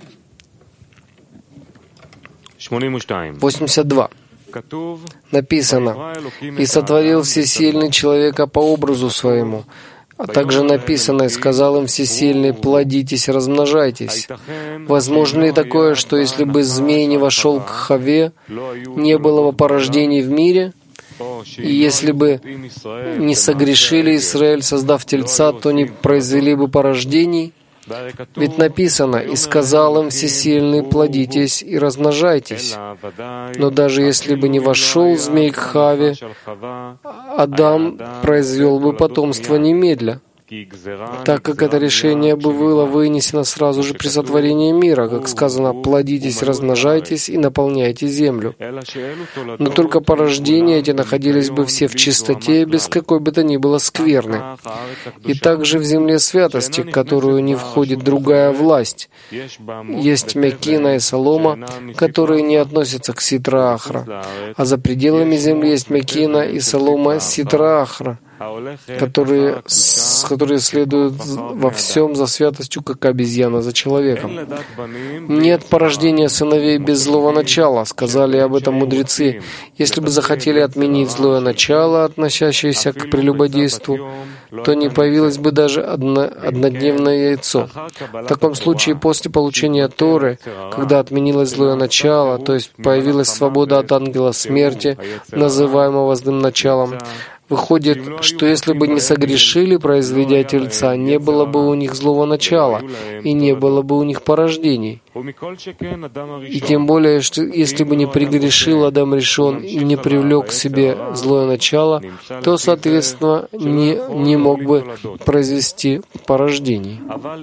восемьдесят два. Написано: «И сотворил всесильный человека по образу своему». А также написано: «И сказал им всесильный: плодитесь, размножайтесь». Возможно ли такое, что если бы змей не вошел к Хаве, не было бы порождений в мире? И если бы не согрешили Израиль, создав тельца, то не произвели бы порождений? Ведь написано: «И сказал им всесильный: плодитесь и размножайтесь». Но даже если бы не вошел змей к Хаве, Адам произвел бы потомство немедля, так как это решение бы было вынесено сразу же при сотворении мира, как сказано: «Плодитесь, размножайтесь и наполняйте землю». Но только порождения эти находились бы все в чистоте, без какой бы то ни было скверны. И также в земле святости, в которую не входит другая власть, есть мякина и солома, которые не относятся к ситра-ахра, а за пределами земли есть мякина и солома ситра-ахра, которые, с, которые следуют во всем за святостью, как обезьяна за человеком. Нет порождения сыновей без злого начала, сказали об этом мудрецы. Если бы захотели отменить злое начало, относящееся к прелюбодейству, то не появилось бы даже одно, однодневное яйцо. В таком случае, после получения Торы, когда отменилось злое начало, то есть появилась свобода от ангела смерти, называемого злым началом, Выходит, что если бы не согрешили, произведя тельца, не было бы у них злого начала, и не было бы у них порождений. И тем более, что если бы не прегрешил Адам Ришон и не привлек к себе злое начало, то, соответственно, не, не мог бы произвести порождений.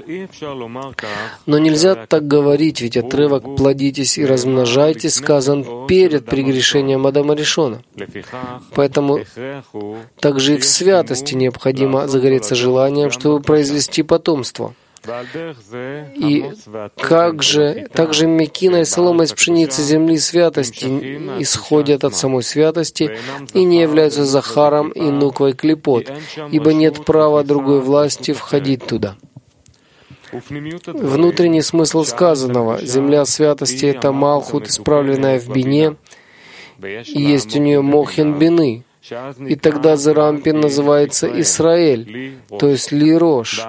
Но нельзя так говорить, ведь отрывок «плодитесь и размножайтесь» сказан перед прегрешением Адама Ришона. Поэтому также и в святости необходимо загореться желанием, чтобы произвести потомство. И как же, также мекина и солома из пшеницы земли святости исходят от самой святости и не являются захаром и нуквой клипот, ибо нет права другой власти входить туда. Внутренний смысл сказанного: земля святости — это Малхут, исправленная в бине, и есть у нее Мохин бины. И тогда Зерампин называется Исраэль, то есть Лирош.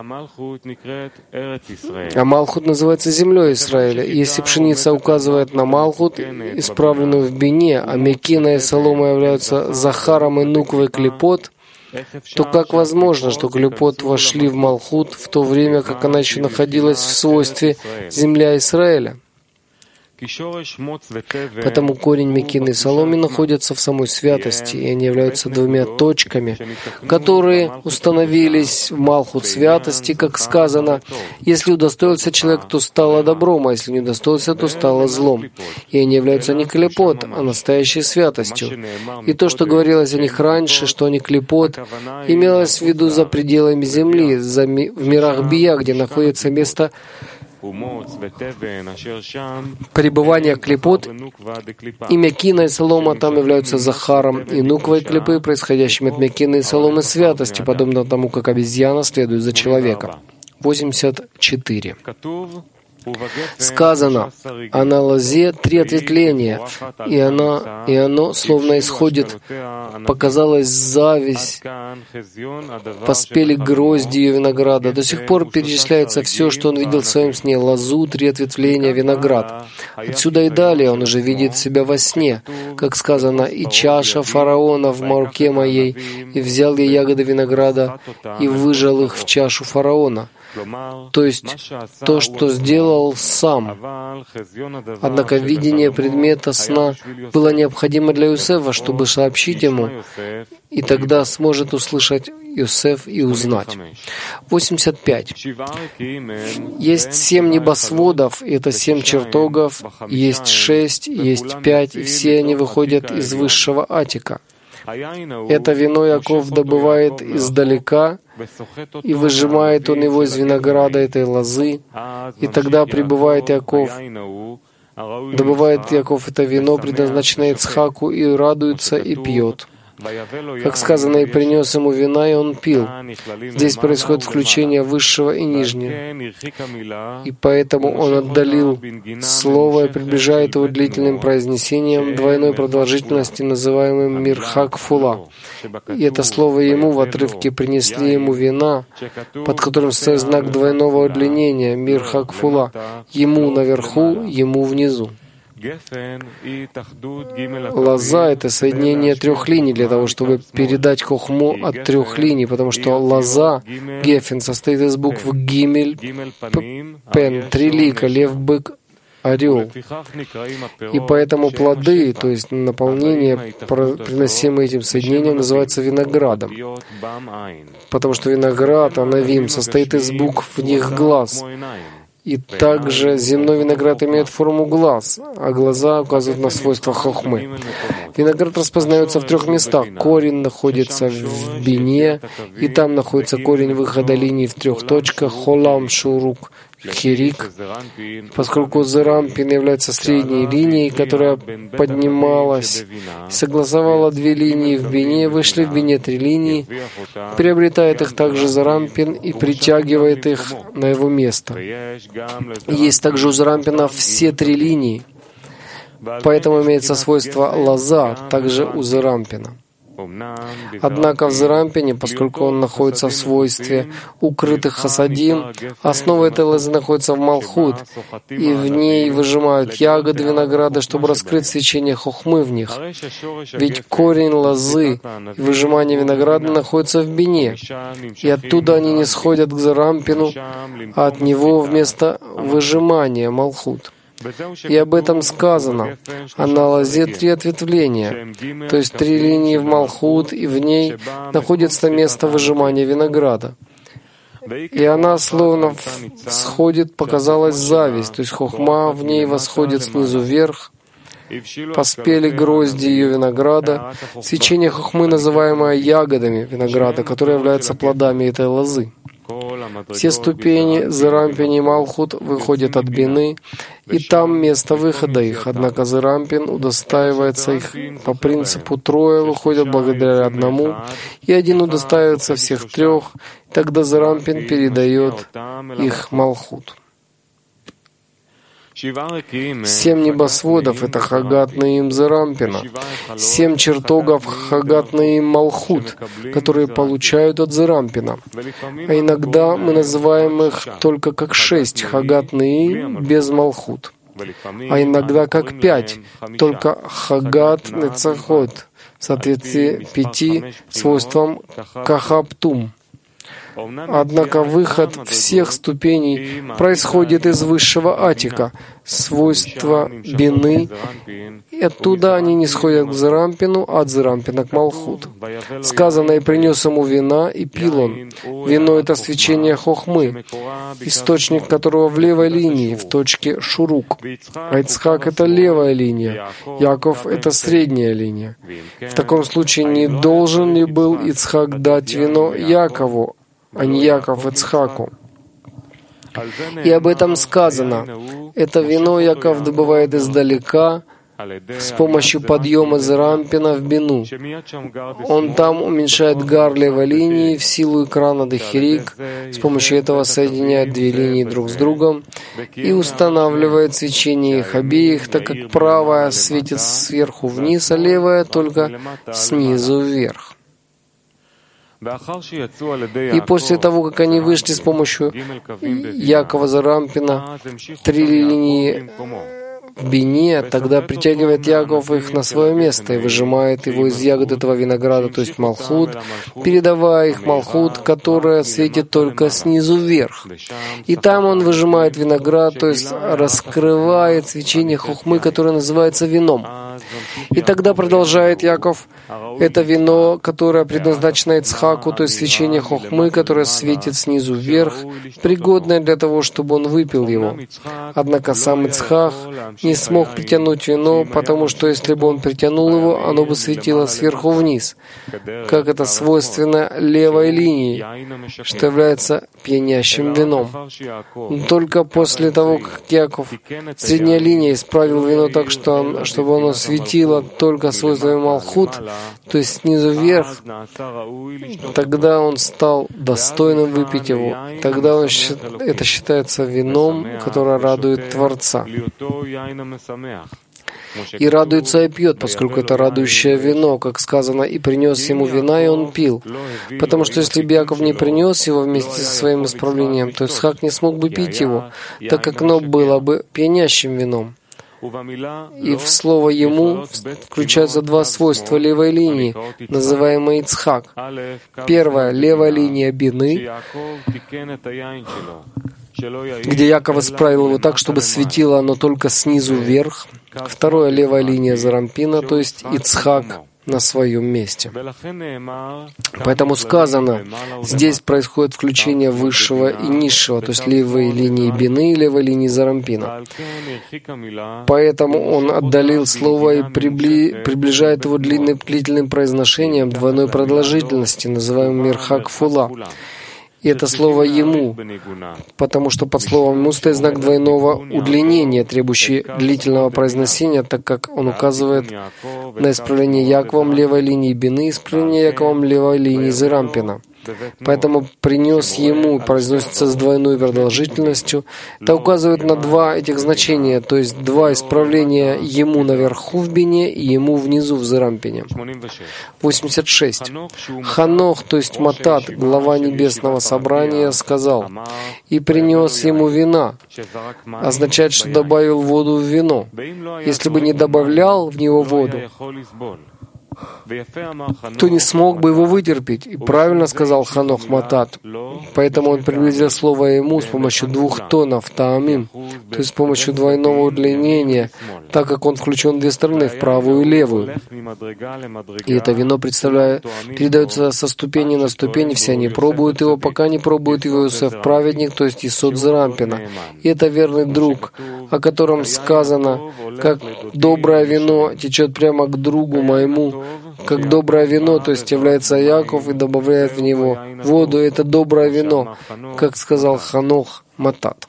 А Малхут называется землей Израиля. Если пшеница указывает на Малхут, исправленную в бине, а мекина и солома являются Захаром и Нуквой клипот, то как возможно, что клипот вошли в Малхут в то время, как она еще находилась в свойстве земля Израиля? Потому корень мекины и соломы находятся в самой святости, и они являются двумя точками, которые установились в Малхут святости, как сказано: «Если удостоился человек, то стало добром, а если не удостоился, то стало злом». И они являются не клипот, а настоящей святостью. И то, что говорилось о них раньше, что они клипот, имелось в виду за пределами земли, за ми- в мирах Бия, где находится место пребывания клипот, и мекина и солома там являются захаром и нуквой клипы, происходящими от мекины и соломы святости, подобно тому, как обезьяна следует за человеком. восемьдесят четыре. Сказано: а на лозе три ответвления, и, она, и оно словно исходит, показалась зависть, поспели грозди ее винограда. До сих пор перечисляется все, что он видел в своем сне: лозу, три ответвления, виноград. Отсюда и далее он уже видит себя во сне, как сказано: и чаша фараона в руке моей, и взял я ягоды винограда, и выжал их в чашу фараона. То есть то, что сделал сам. Однако видение предмета сна было необходимо для Йосефа, чтобы сообщить ему, и тогда сможет услышать Йосеф и узнать. восемьдесят пять. Есть семь небосводов, и это семь чертогов, есть шесть, есть пять, и все они выходят из высшего Атика. Это вино Яков добывает издалека, и выжимает он его из винограда этой лозы, и тогда прибывает Яков, добывает Яков это вино, предназначенное Ицхаку, и радуется, и пьет. Как сказано, и принес ему вина, и он пил. Здесь происходит включение высшего и нижнего. И поэтому он отдалил слово и приближает его длительным произнесением двойной продолжительности, называемым Мирхак Фула. И это слово ему в отрывке принесли ему вина, под которым стоит знак двойного удлинения, Мирхак Фула. Ему наверху, ему внизу. Лоза — это соединение трех линий для того, чтобы передать хохму от трех линий, потому что лоза, гефен, состоит из букв гимель, пен, три лика, лев, бык, орел. И поэтому плоды, то есть наполнение, приносимое этим соединением, называется виноградом. Потому что виноград, анавим, состоит из букв в них глаз. И также земной виноград имеет форму глаз, а глаза указывают на свойства хохмы. Виноград распознается в трех местах. Корень находится в бине, и там находится корень выхода линий в трех точках. Холам, шурук, хирик. Поскольку Зерампин является средней линией, которая поднималась и согласовала две линии в бине, вышли в бине три линии, приобретает их также Зерампин и притягивает их на его место. Есть также у Зерампина все три линии, поэтому имеется свойство лоза также у Зерампина. Однако в Зерампине, поскольку он находится в свойстве укрытых хасадим, основа этой лозы находится в Малхут, и в ней выжимают ягоды винограда, чтобы раскрыть свечение хохмы в них. Ведь корень лозы и выжимание винограда находятся в бине, и оттуда они не сходят к Зерампину, а от него вместо выжимания Малхут. И об этом сказано. А на лозе три ответвления, то есть три линии в Малхут, и в ней находится место выжимания винограда. И она словно всходит, показалась зависть, то есть хохма в ней восходит снизу вверх. Поспели грозди ее винограда, свечение хохмы, называемое ягодами винограда, которые являются плодами этой лозы. Все ступени Зерампин и Малхут выходят от бины, и там место выхода их. Однако Зерампин удостаивается их по принципу трое выходят благодаря одному, и один удостаивается всех трех, тогда Зерампин передает их Малхут. Семь небосводов — это Хагат Наим Зерампина. Семь чертогов Хагат Наим Малхут, которые получают от Зерампина. А иногда мы называем их только как шесть Хагат Наим без Малхут. А иногда как пять, только Хагат Нецахот, в соответствии пяти свойствам Кахаптум. Однако выход всех ступеней происходит из высшего атика, свойства бины, и оттуда они не сходят к Зерампину, а от Зерампина к Малхут. Сказано: «И принес ему вина, и пил он». Вино — это свечение хохмы, источник которого в левой линии, в точке Шурук. А Ицхак — это левая линия, Яков — это средняя линия. В таком случае не должен ли был Ицхак дать вино Якову, а не Яков Ицхаку? И об этом сказано. Это вино Яков добывает издалека с помощью подъема Зерампина в бину. Он там уменьшает гар левой линии в силу экрана Дехирик, с помощью этого соединяет две линии друг с другом и устанавливает свечение их обеих, так как правая светит сверху вниз, а левая только снизу вверх. И после того, как они вышли с помощью Якова Зерампина, три линии в бине, тогда притягивает Яков их на свое место и выжимает его из ягод этого винограда, то есть Малхут, передавая их Малхут, которая светит только снизу вверх. И там он выжимает виноград, то есть раскрывает свечение хохмы, которое называется вином. И тогда продолжает Яков: это вино, которое предназначено Ицхаку, то есть свечение хохмы, которое светит снизу вверх, пригодное для того, чтобы он выпил его. Однако сам Ицхак не смог притянуть вино, потому что если бы он притянул его, оно бы светило сверху вниз, как это свойственно левой линии, что является пьянящим вином. Но только после того, как Яков, средняя линия, исправил вино так, что он, чтобы оно светило только свойствами Малхут, то есть снизу вверх, тогда он стал достойным выпить его. Тогда он, это считается вином, которое радует Творца. И радуется и пьет, поскольку это радующее вино, как сказано: «И принес ему вина, и он пил». Потому что если бы Яков не принес его вместе со своим исправлением, то Ицхак не смог бы пить его, так как оно было бы пьянящим вином. И в слово «ему» включаются два свойства левой линии, называемые Ицхак. Первое — левая линия бины, где Яков исправил его так, чтобы светило оно только снизу вверх. Второе — левая линия Зерампина, то есть Ицхак на своем месте. Поэтому сказано, здесь происходит включение высшего и низшего, то есть левой линии бины и левой линии Зерампина. Поэтому он отдалил слово и прибли... приближает его длинным, длительным произношением двойной продолжительности, называемым Мирхак Фула. И это слово «ему», потому что под словом «ему» стоит знак двойного удлинения, требующий длительного произношения, так как он указывает на исправление Яковом левой линии бины и исправление Яковом левой линии Зерампина. Поэтому принес ему произносится с двойной продолжительностью. Это указывает на два этих значения, то есть два исправления ему наверху в бине и ему внизу в зерампине. восемьдесят шесть. Ханох, то есть Матат, глава Небесного Собрания, сказал: «И принес ему вина», означает, что добавил воду в вино. Если бы не добавлял в него воду, то не смог бы его вытерпеть. И правильно сказал Ханох Матат. Поэтому он приблизил слово ему с помощью двух тонов таамим, то есть с помощью двойного удлинения, так как он включен в две стороны, в правую и левую. И это вино представляет, передается со ступени на ступень, все они пробуют его, пока не пробуют его Иосиф праведник, то есть Исод Зерампина. И это верный друг, о котором сказано: как доброе вино течет прямо к другу моему, как доброе вино, то есть является Яков и добавляет в него воду, это доброе вино, как сказал Ханох Матат.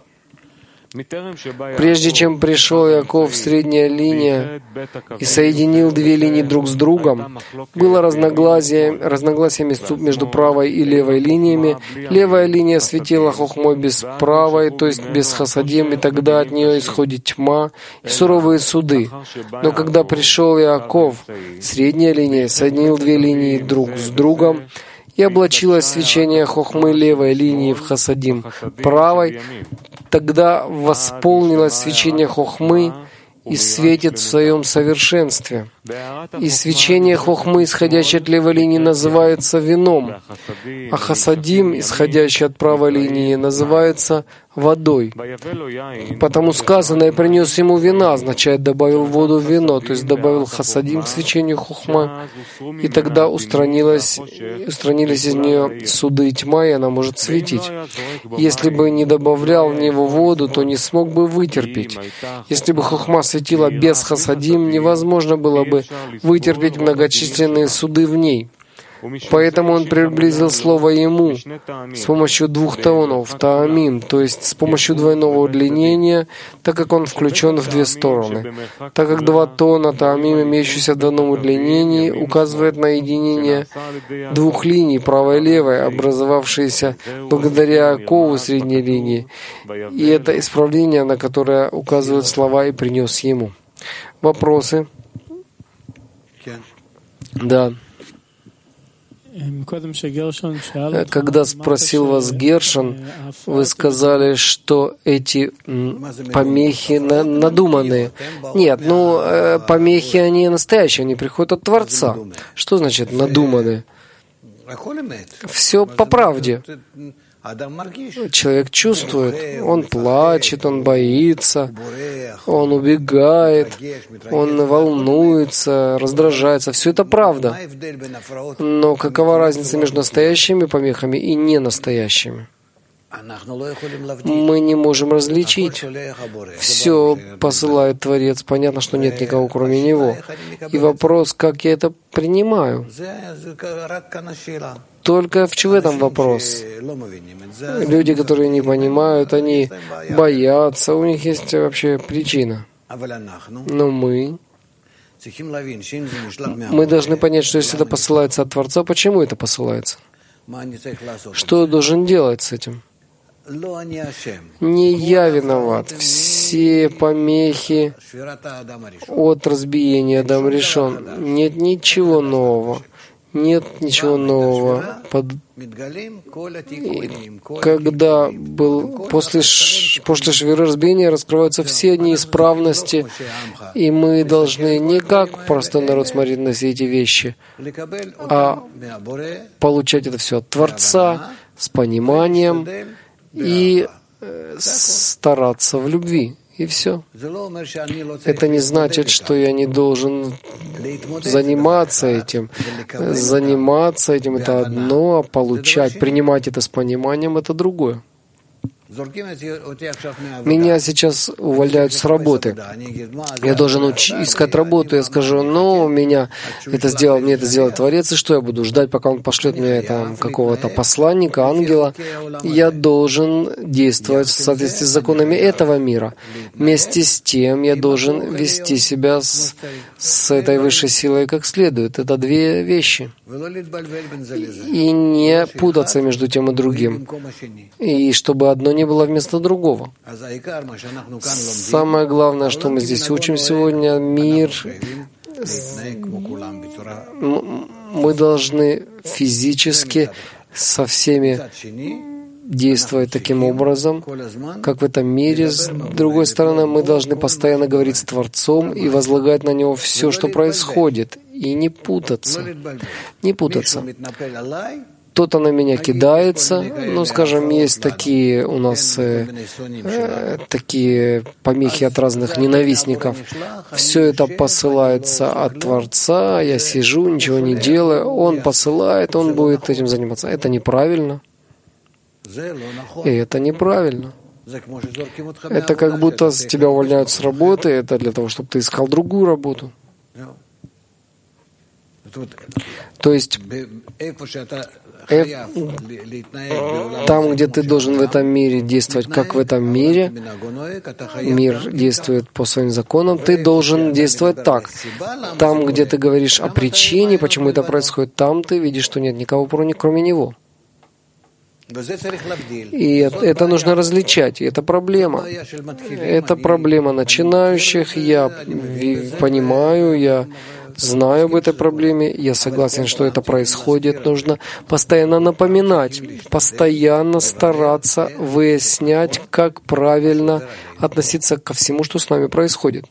Прежде чем пришел Яков, средняя линия, и соединил две линии друг с другом, было разногласие, разногласие между правой и левой линиями. Левая линия светила хохмой без правой, то есть без хасадим, и тогда от нее исходит тьма и суровые суды. Но когда пришел Яков, средняя линия соединил две линии друг с другом, и облачилось свечение хохмы левой линии в хасадим правой, тогда восполнилось свечение хохмы и светит в своем совершенстве. И свечение хохмы, исходящее от левой линии, называется вином, а хасадим, исходящий от правой линии, называется водой. Потому сказано: «И принес ему вина», означает добавил воду в вино, то есть добавил хасадим к свечению хохма, и тогда устранилось, устранились из нее суды и тьма, и она может светить. Если бы не добавлял в него воду, то не смог бы вытерпеть. Если бы хохма светила без хасадим, невозможно было бы вытерпеть многочисленные суды в ней. Поэтому он приблизил слово ему с помощью двух тонов, таамим, то есть с помощью двойного удлинения, так как он включен в две стороны. Так как два тона таамим, имеющиеся в двойном удлинении, указывает на единение двух линий, правой и левой, образовавшиеся благодаря Якову средней линии. И это исправление, на которое указывают слова «и принес ему». Вопросы? Да. Когда спросил вас Гершон, вы сказали, что эти помехи на, надуманные. Нет, ну, помехи, они настоящие, они приходят от Творца. Что значит надуманные? Все по правде. Человек чувствует, он плачет, он боится, он убегает, он волнуется, раздражается. Все это правда. Но какова разница между настоящими помехами и ненастоящими? Мы не можем различить. Все посылает Творец. Понятно, что нет никого, кроме Него. И вопрос, как я это принимаю? Только в чем этом вопрос? Люди, которые не понимают, они боятся, у них есть вообще причина. Но мы, мы должны понять, что если это посылается от Творца, почему это посылается? Что я должен делать с этим? Не я виноват. Все помехи от разбиения Адам решен. Нет ничего нового. Нет ничего нового. Под... Когда был после, ш... после швиры разбиения раскрываются все неисправности, и мы должны не как простой народ смотреть на все эти вещи, а получать это все от Творца с пониманием и стараться в любви. И все. Это не значит, что я не должен заниматься этим. Заниматься этим — это одно, а получать, принимать это с пониманием — это другое. Меня сейчас увольняют с работы. Я должен уч- искать работу. Я скажу, ну, меня это сделал, мне это сделал Творец, и что я буду ждать, пока он пошлет мне там какого-то посланника, ангела? Я должен действовать в соответствии с законами этого мира. Вместе с тем я должен вести себя с, с этой высшей силой как следует. Это две вещи. И не путаться между тем и другим. И чтобы одно не было вместо другого. Самое главное, что мы здесь учим сегодня, мир, мы должны физически со всеми действовать таким образом, как в этом мире. С другой стороны, мы должны постоянно говорить с Творцом и возлагать на Него все, что происходит, и не путаться. Не путаться. Кто-то на меня кидается, ну, скажем, есть такие у нас э, э, такие помехи от разных ненавистников. Все это посылается от Творца, я сижу, ничего не делаю, Он посылает, Он будет этим заниматься. Это неправильно. И это неправильно. Это как будто с тебя увольняют с работы, это для того, чтобы ты искал другую работу. То есть там, где ты должен в этом мире действовать, как в этом мире, мир действует по своим законам, ты должен действовать так. Там, где ты говоришь о причине, почему это происходит, там ты видишь, что нет никого кроме него. И это нужно различать. И это проблема. Это проблема начинающих. Я понимаю, я знаю об этой проблеме, я согласен, что это происходит. Нужно постоянно напоминать, постоянно стараться выяснять, как правильно относиться ко всему, что с нами происходит.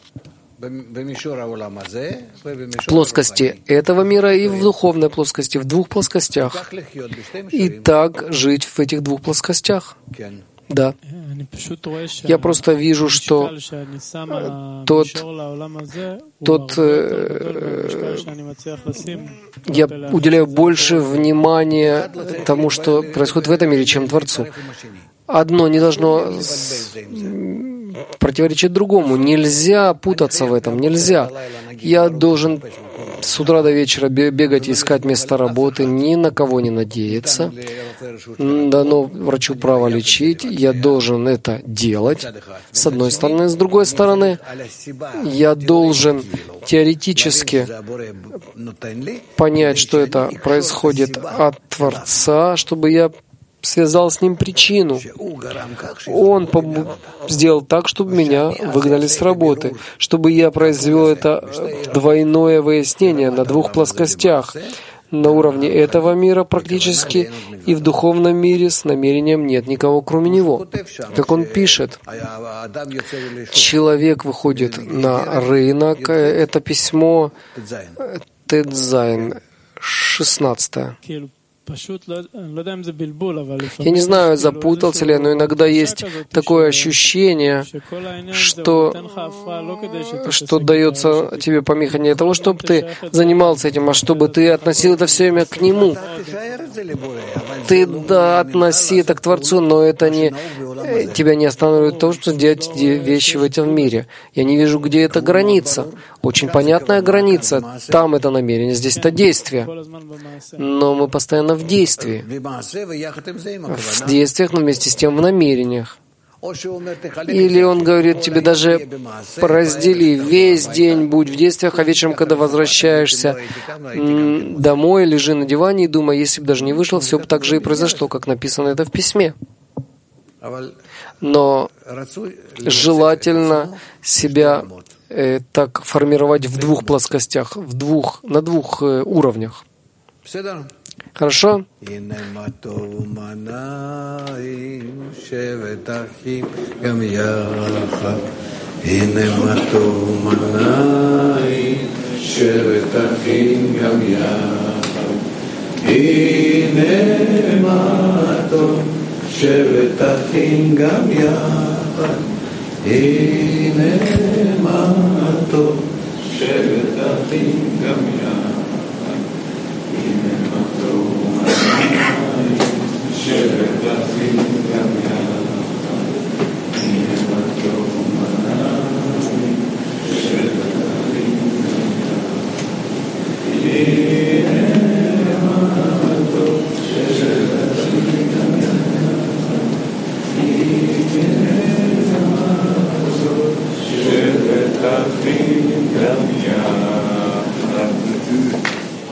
В плоскости этого мира и в духовной плоскости, в двух плоскостях. И так жить в этих двух плоскостях. Да. Я просто вижу, что тот, тот э, я уделяю больше внимания тому, что происходит в этом мире, чем Творцу. Одно не должно противоречить другому. Нельзя путаться в этом, нельзя. Я должен с утра до вечера бегать и искать место работы, ни на кого не надеяться. Дано врачу право лечить, я должен это делать, с одной стороны. С другой стороны, я должен теоретически понять, что это происходит от Творца, чтобы я связал с ним причину. Он сделал так, чтобы меня выгнали с работы, чтобы я произвел это двойное выяснение на двух плоскостях. На уровне этого мира практически и в духовном мире с намерением нет никого, кроме него. Как он пишет, человек выходит на рынок, это письмо Тедзайн, шестнадцатое. Я не знаю, запутался ли, но иногда есть такое ощущение, что, что дается тебе помеха не для того, чтобы ты занимался этим, а чтобы ты относил это все время к Нему. Ты, да, относи это к Творцу, но это не, тебя не останавливает то, что делать вещи в этом мире. Я не вижу, где эта граница. Очень понятная граница. Там это намерение, здесь это действие. Но мы постоянно в действии. В действиях, но вместе с тем в намерениях. Или он говорит тебе даже раздели весь день, будь в действиях, а вечером, когда возвращаешься домой, лежи на диване и думай, если бы даже не вышло, все бы так же и произошло, как написано это в письме. Но желательно себя э, так формировать в двух плоскостях, в двух, на двух э, уровнях. Хорошо? שבט אחים גם יחד, הנה מה טוב, שבט אחים גם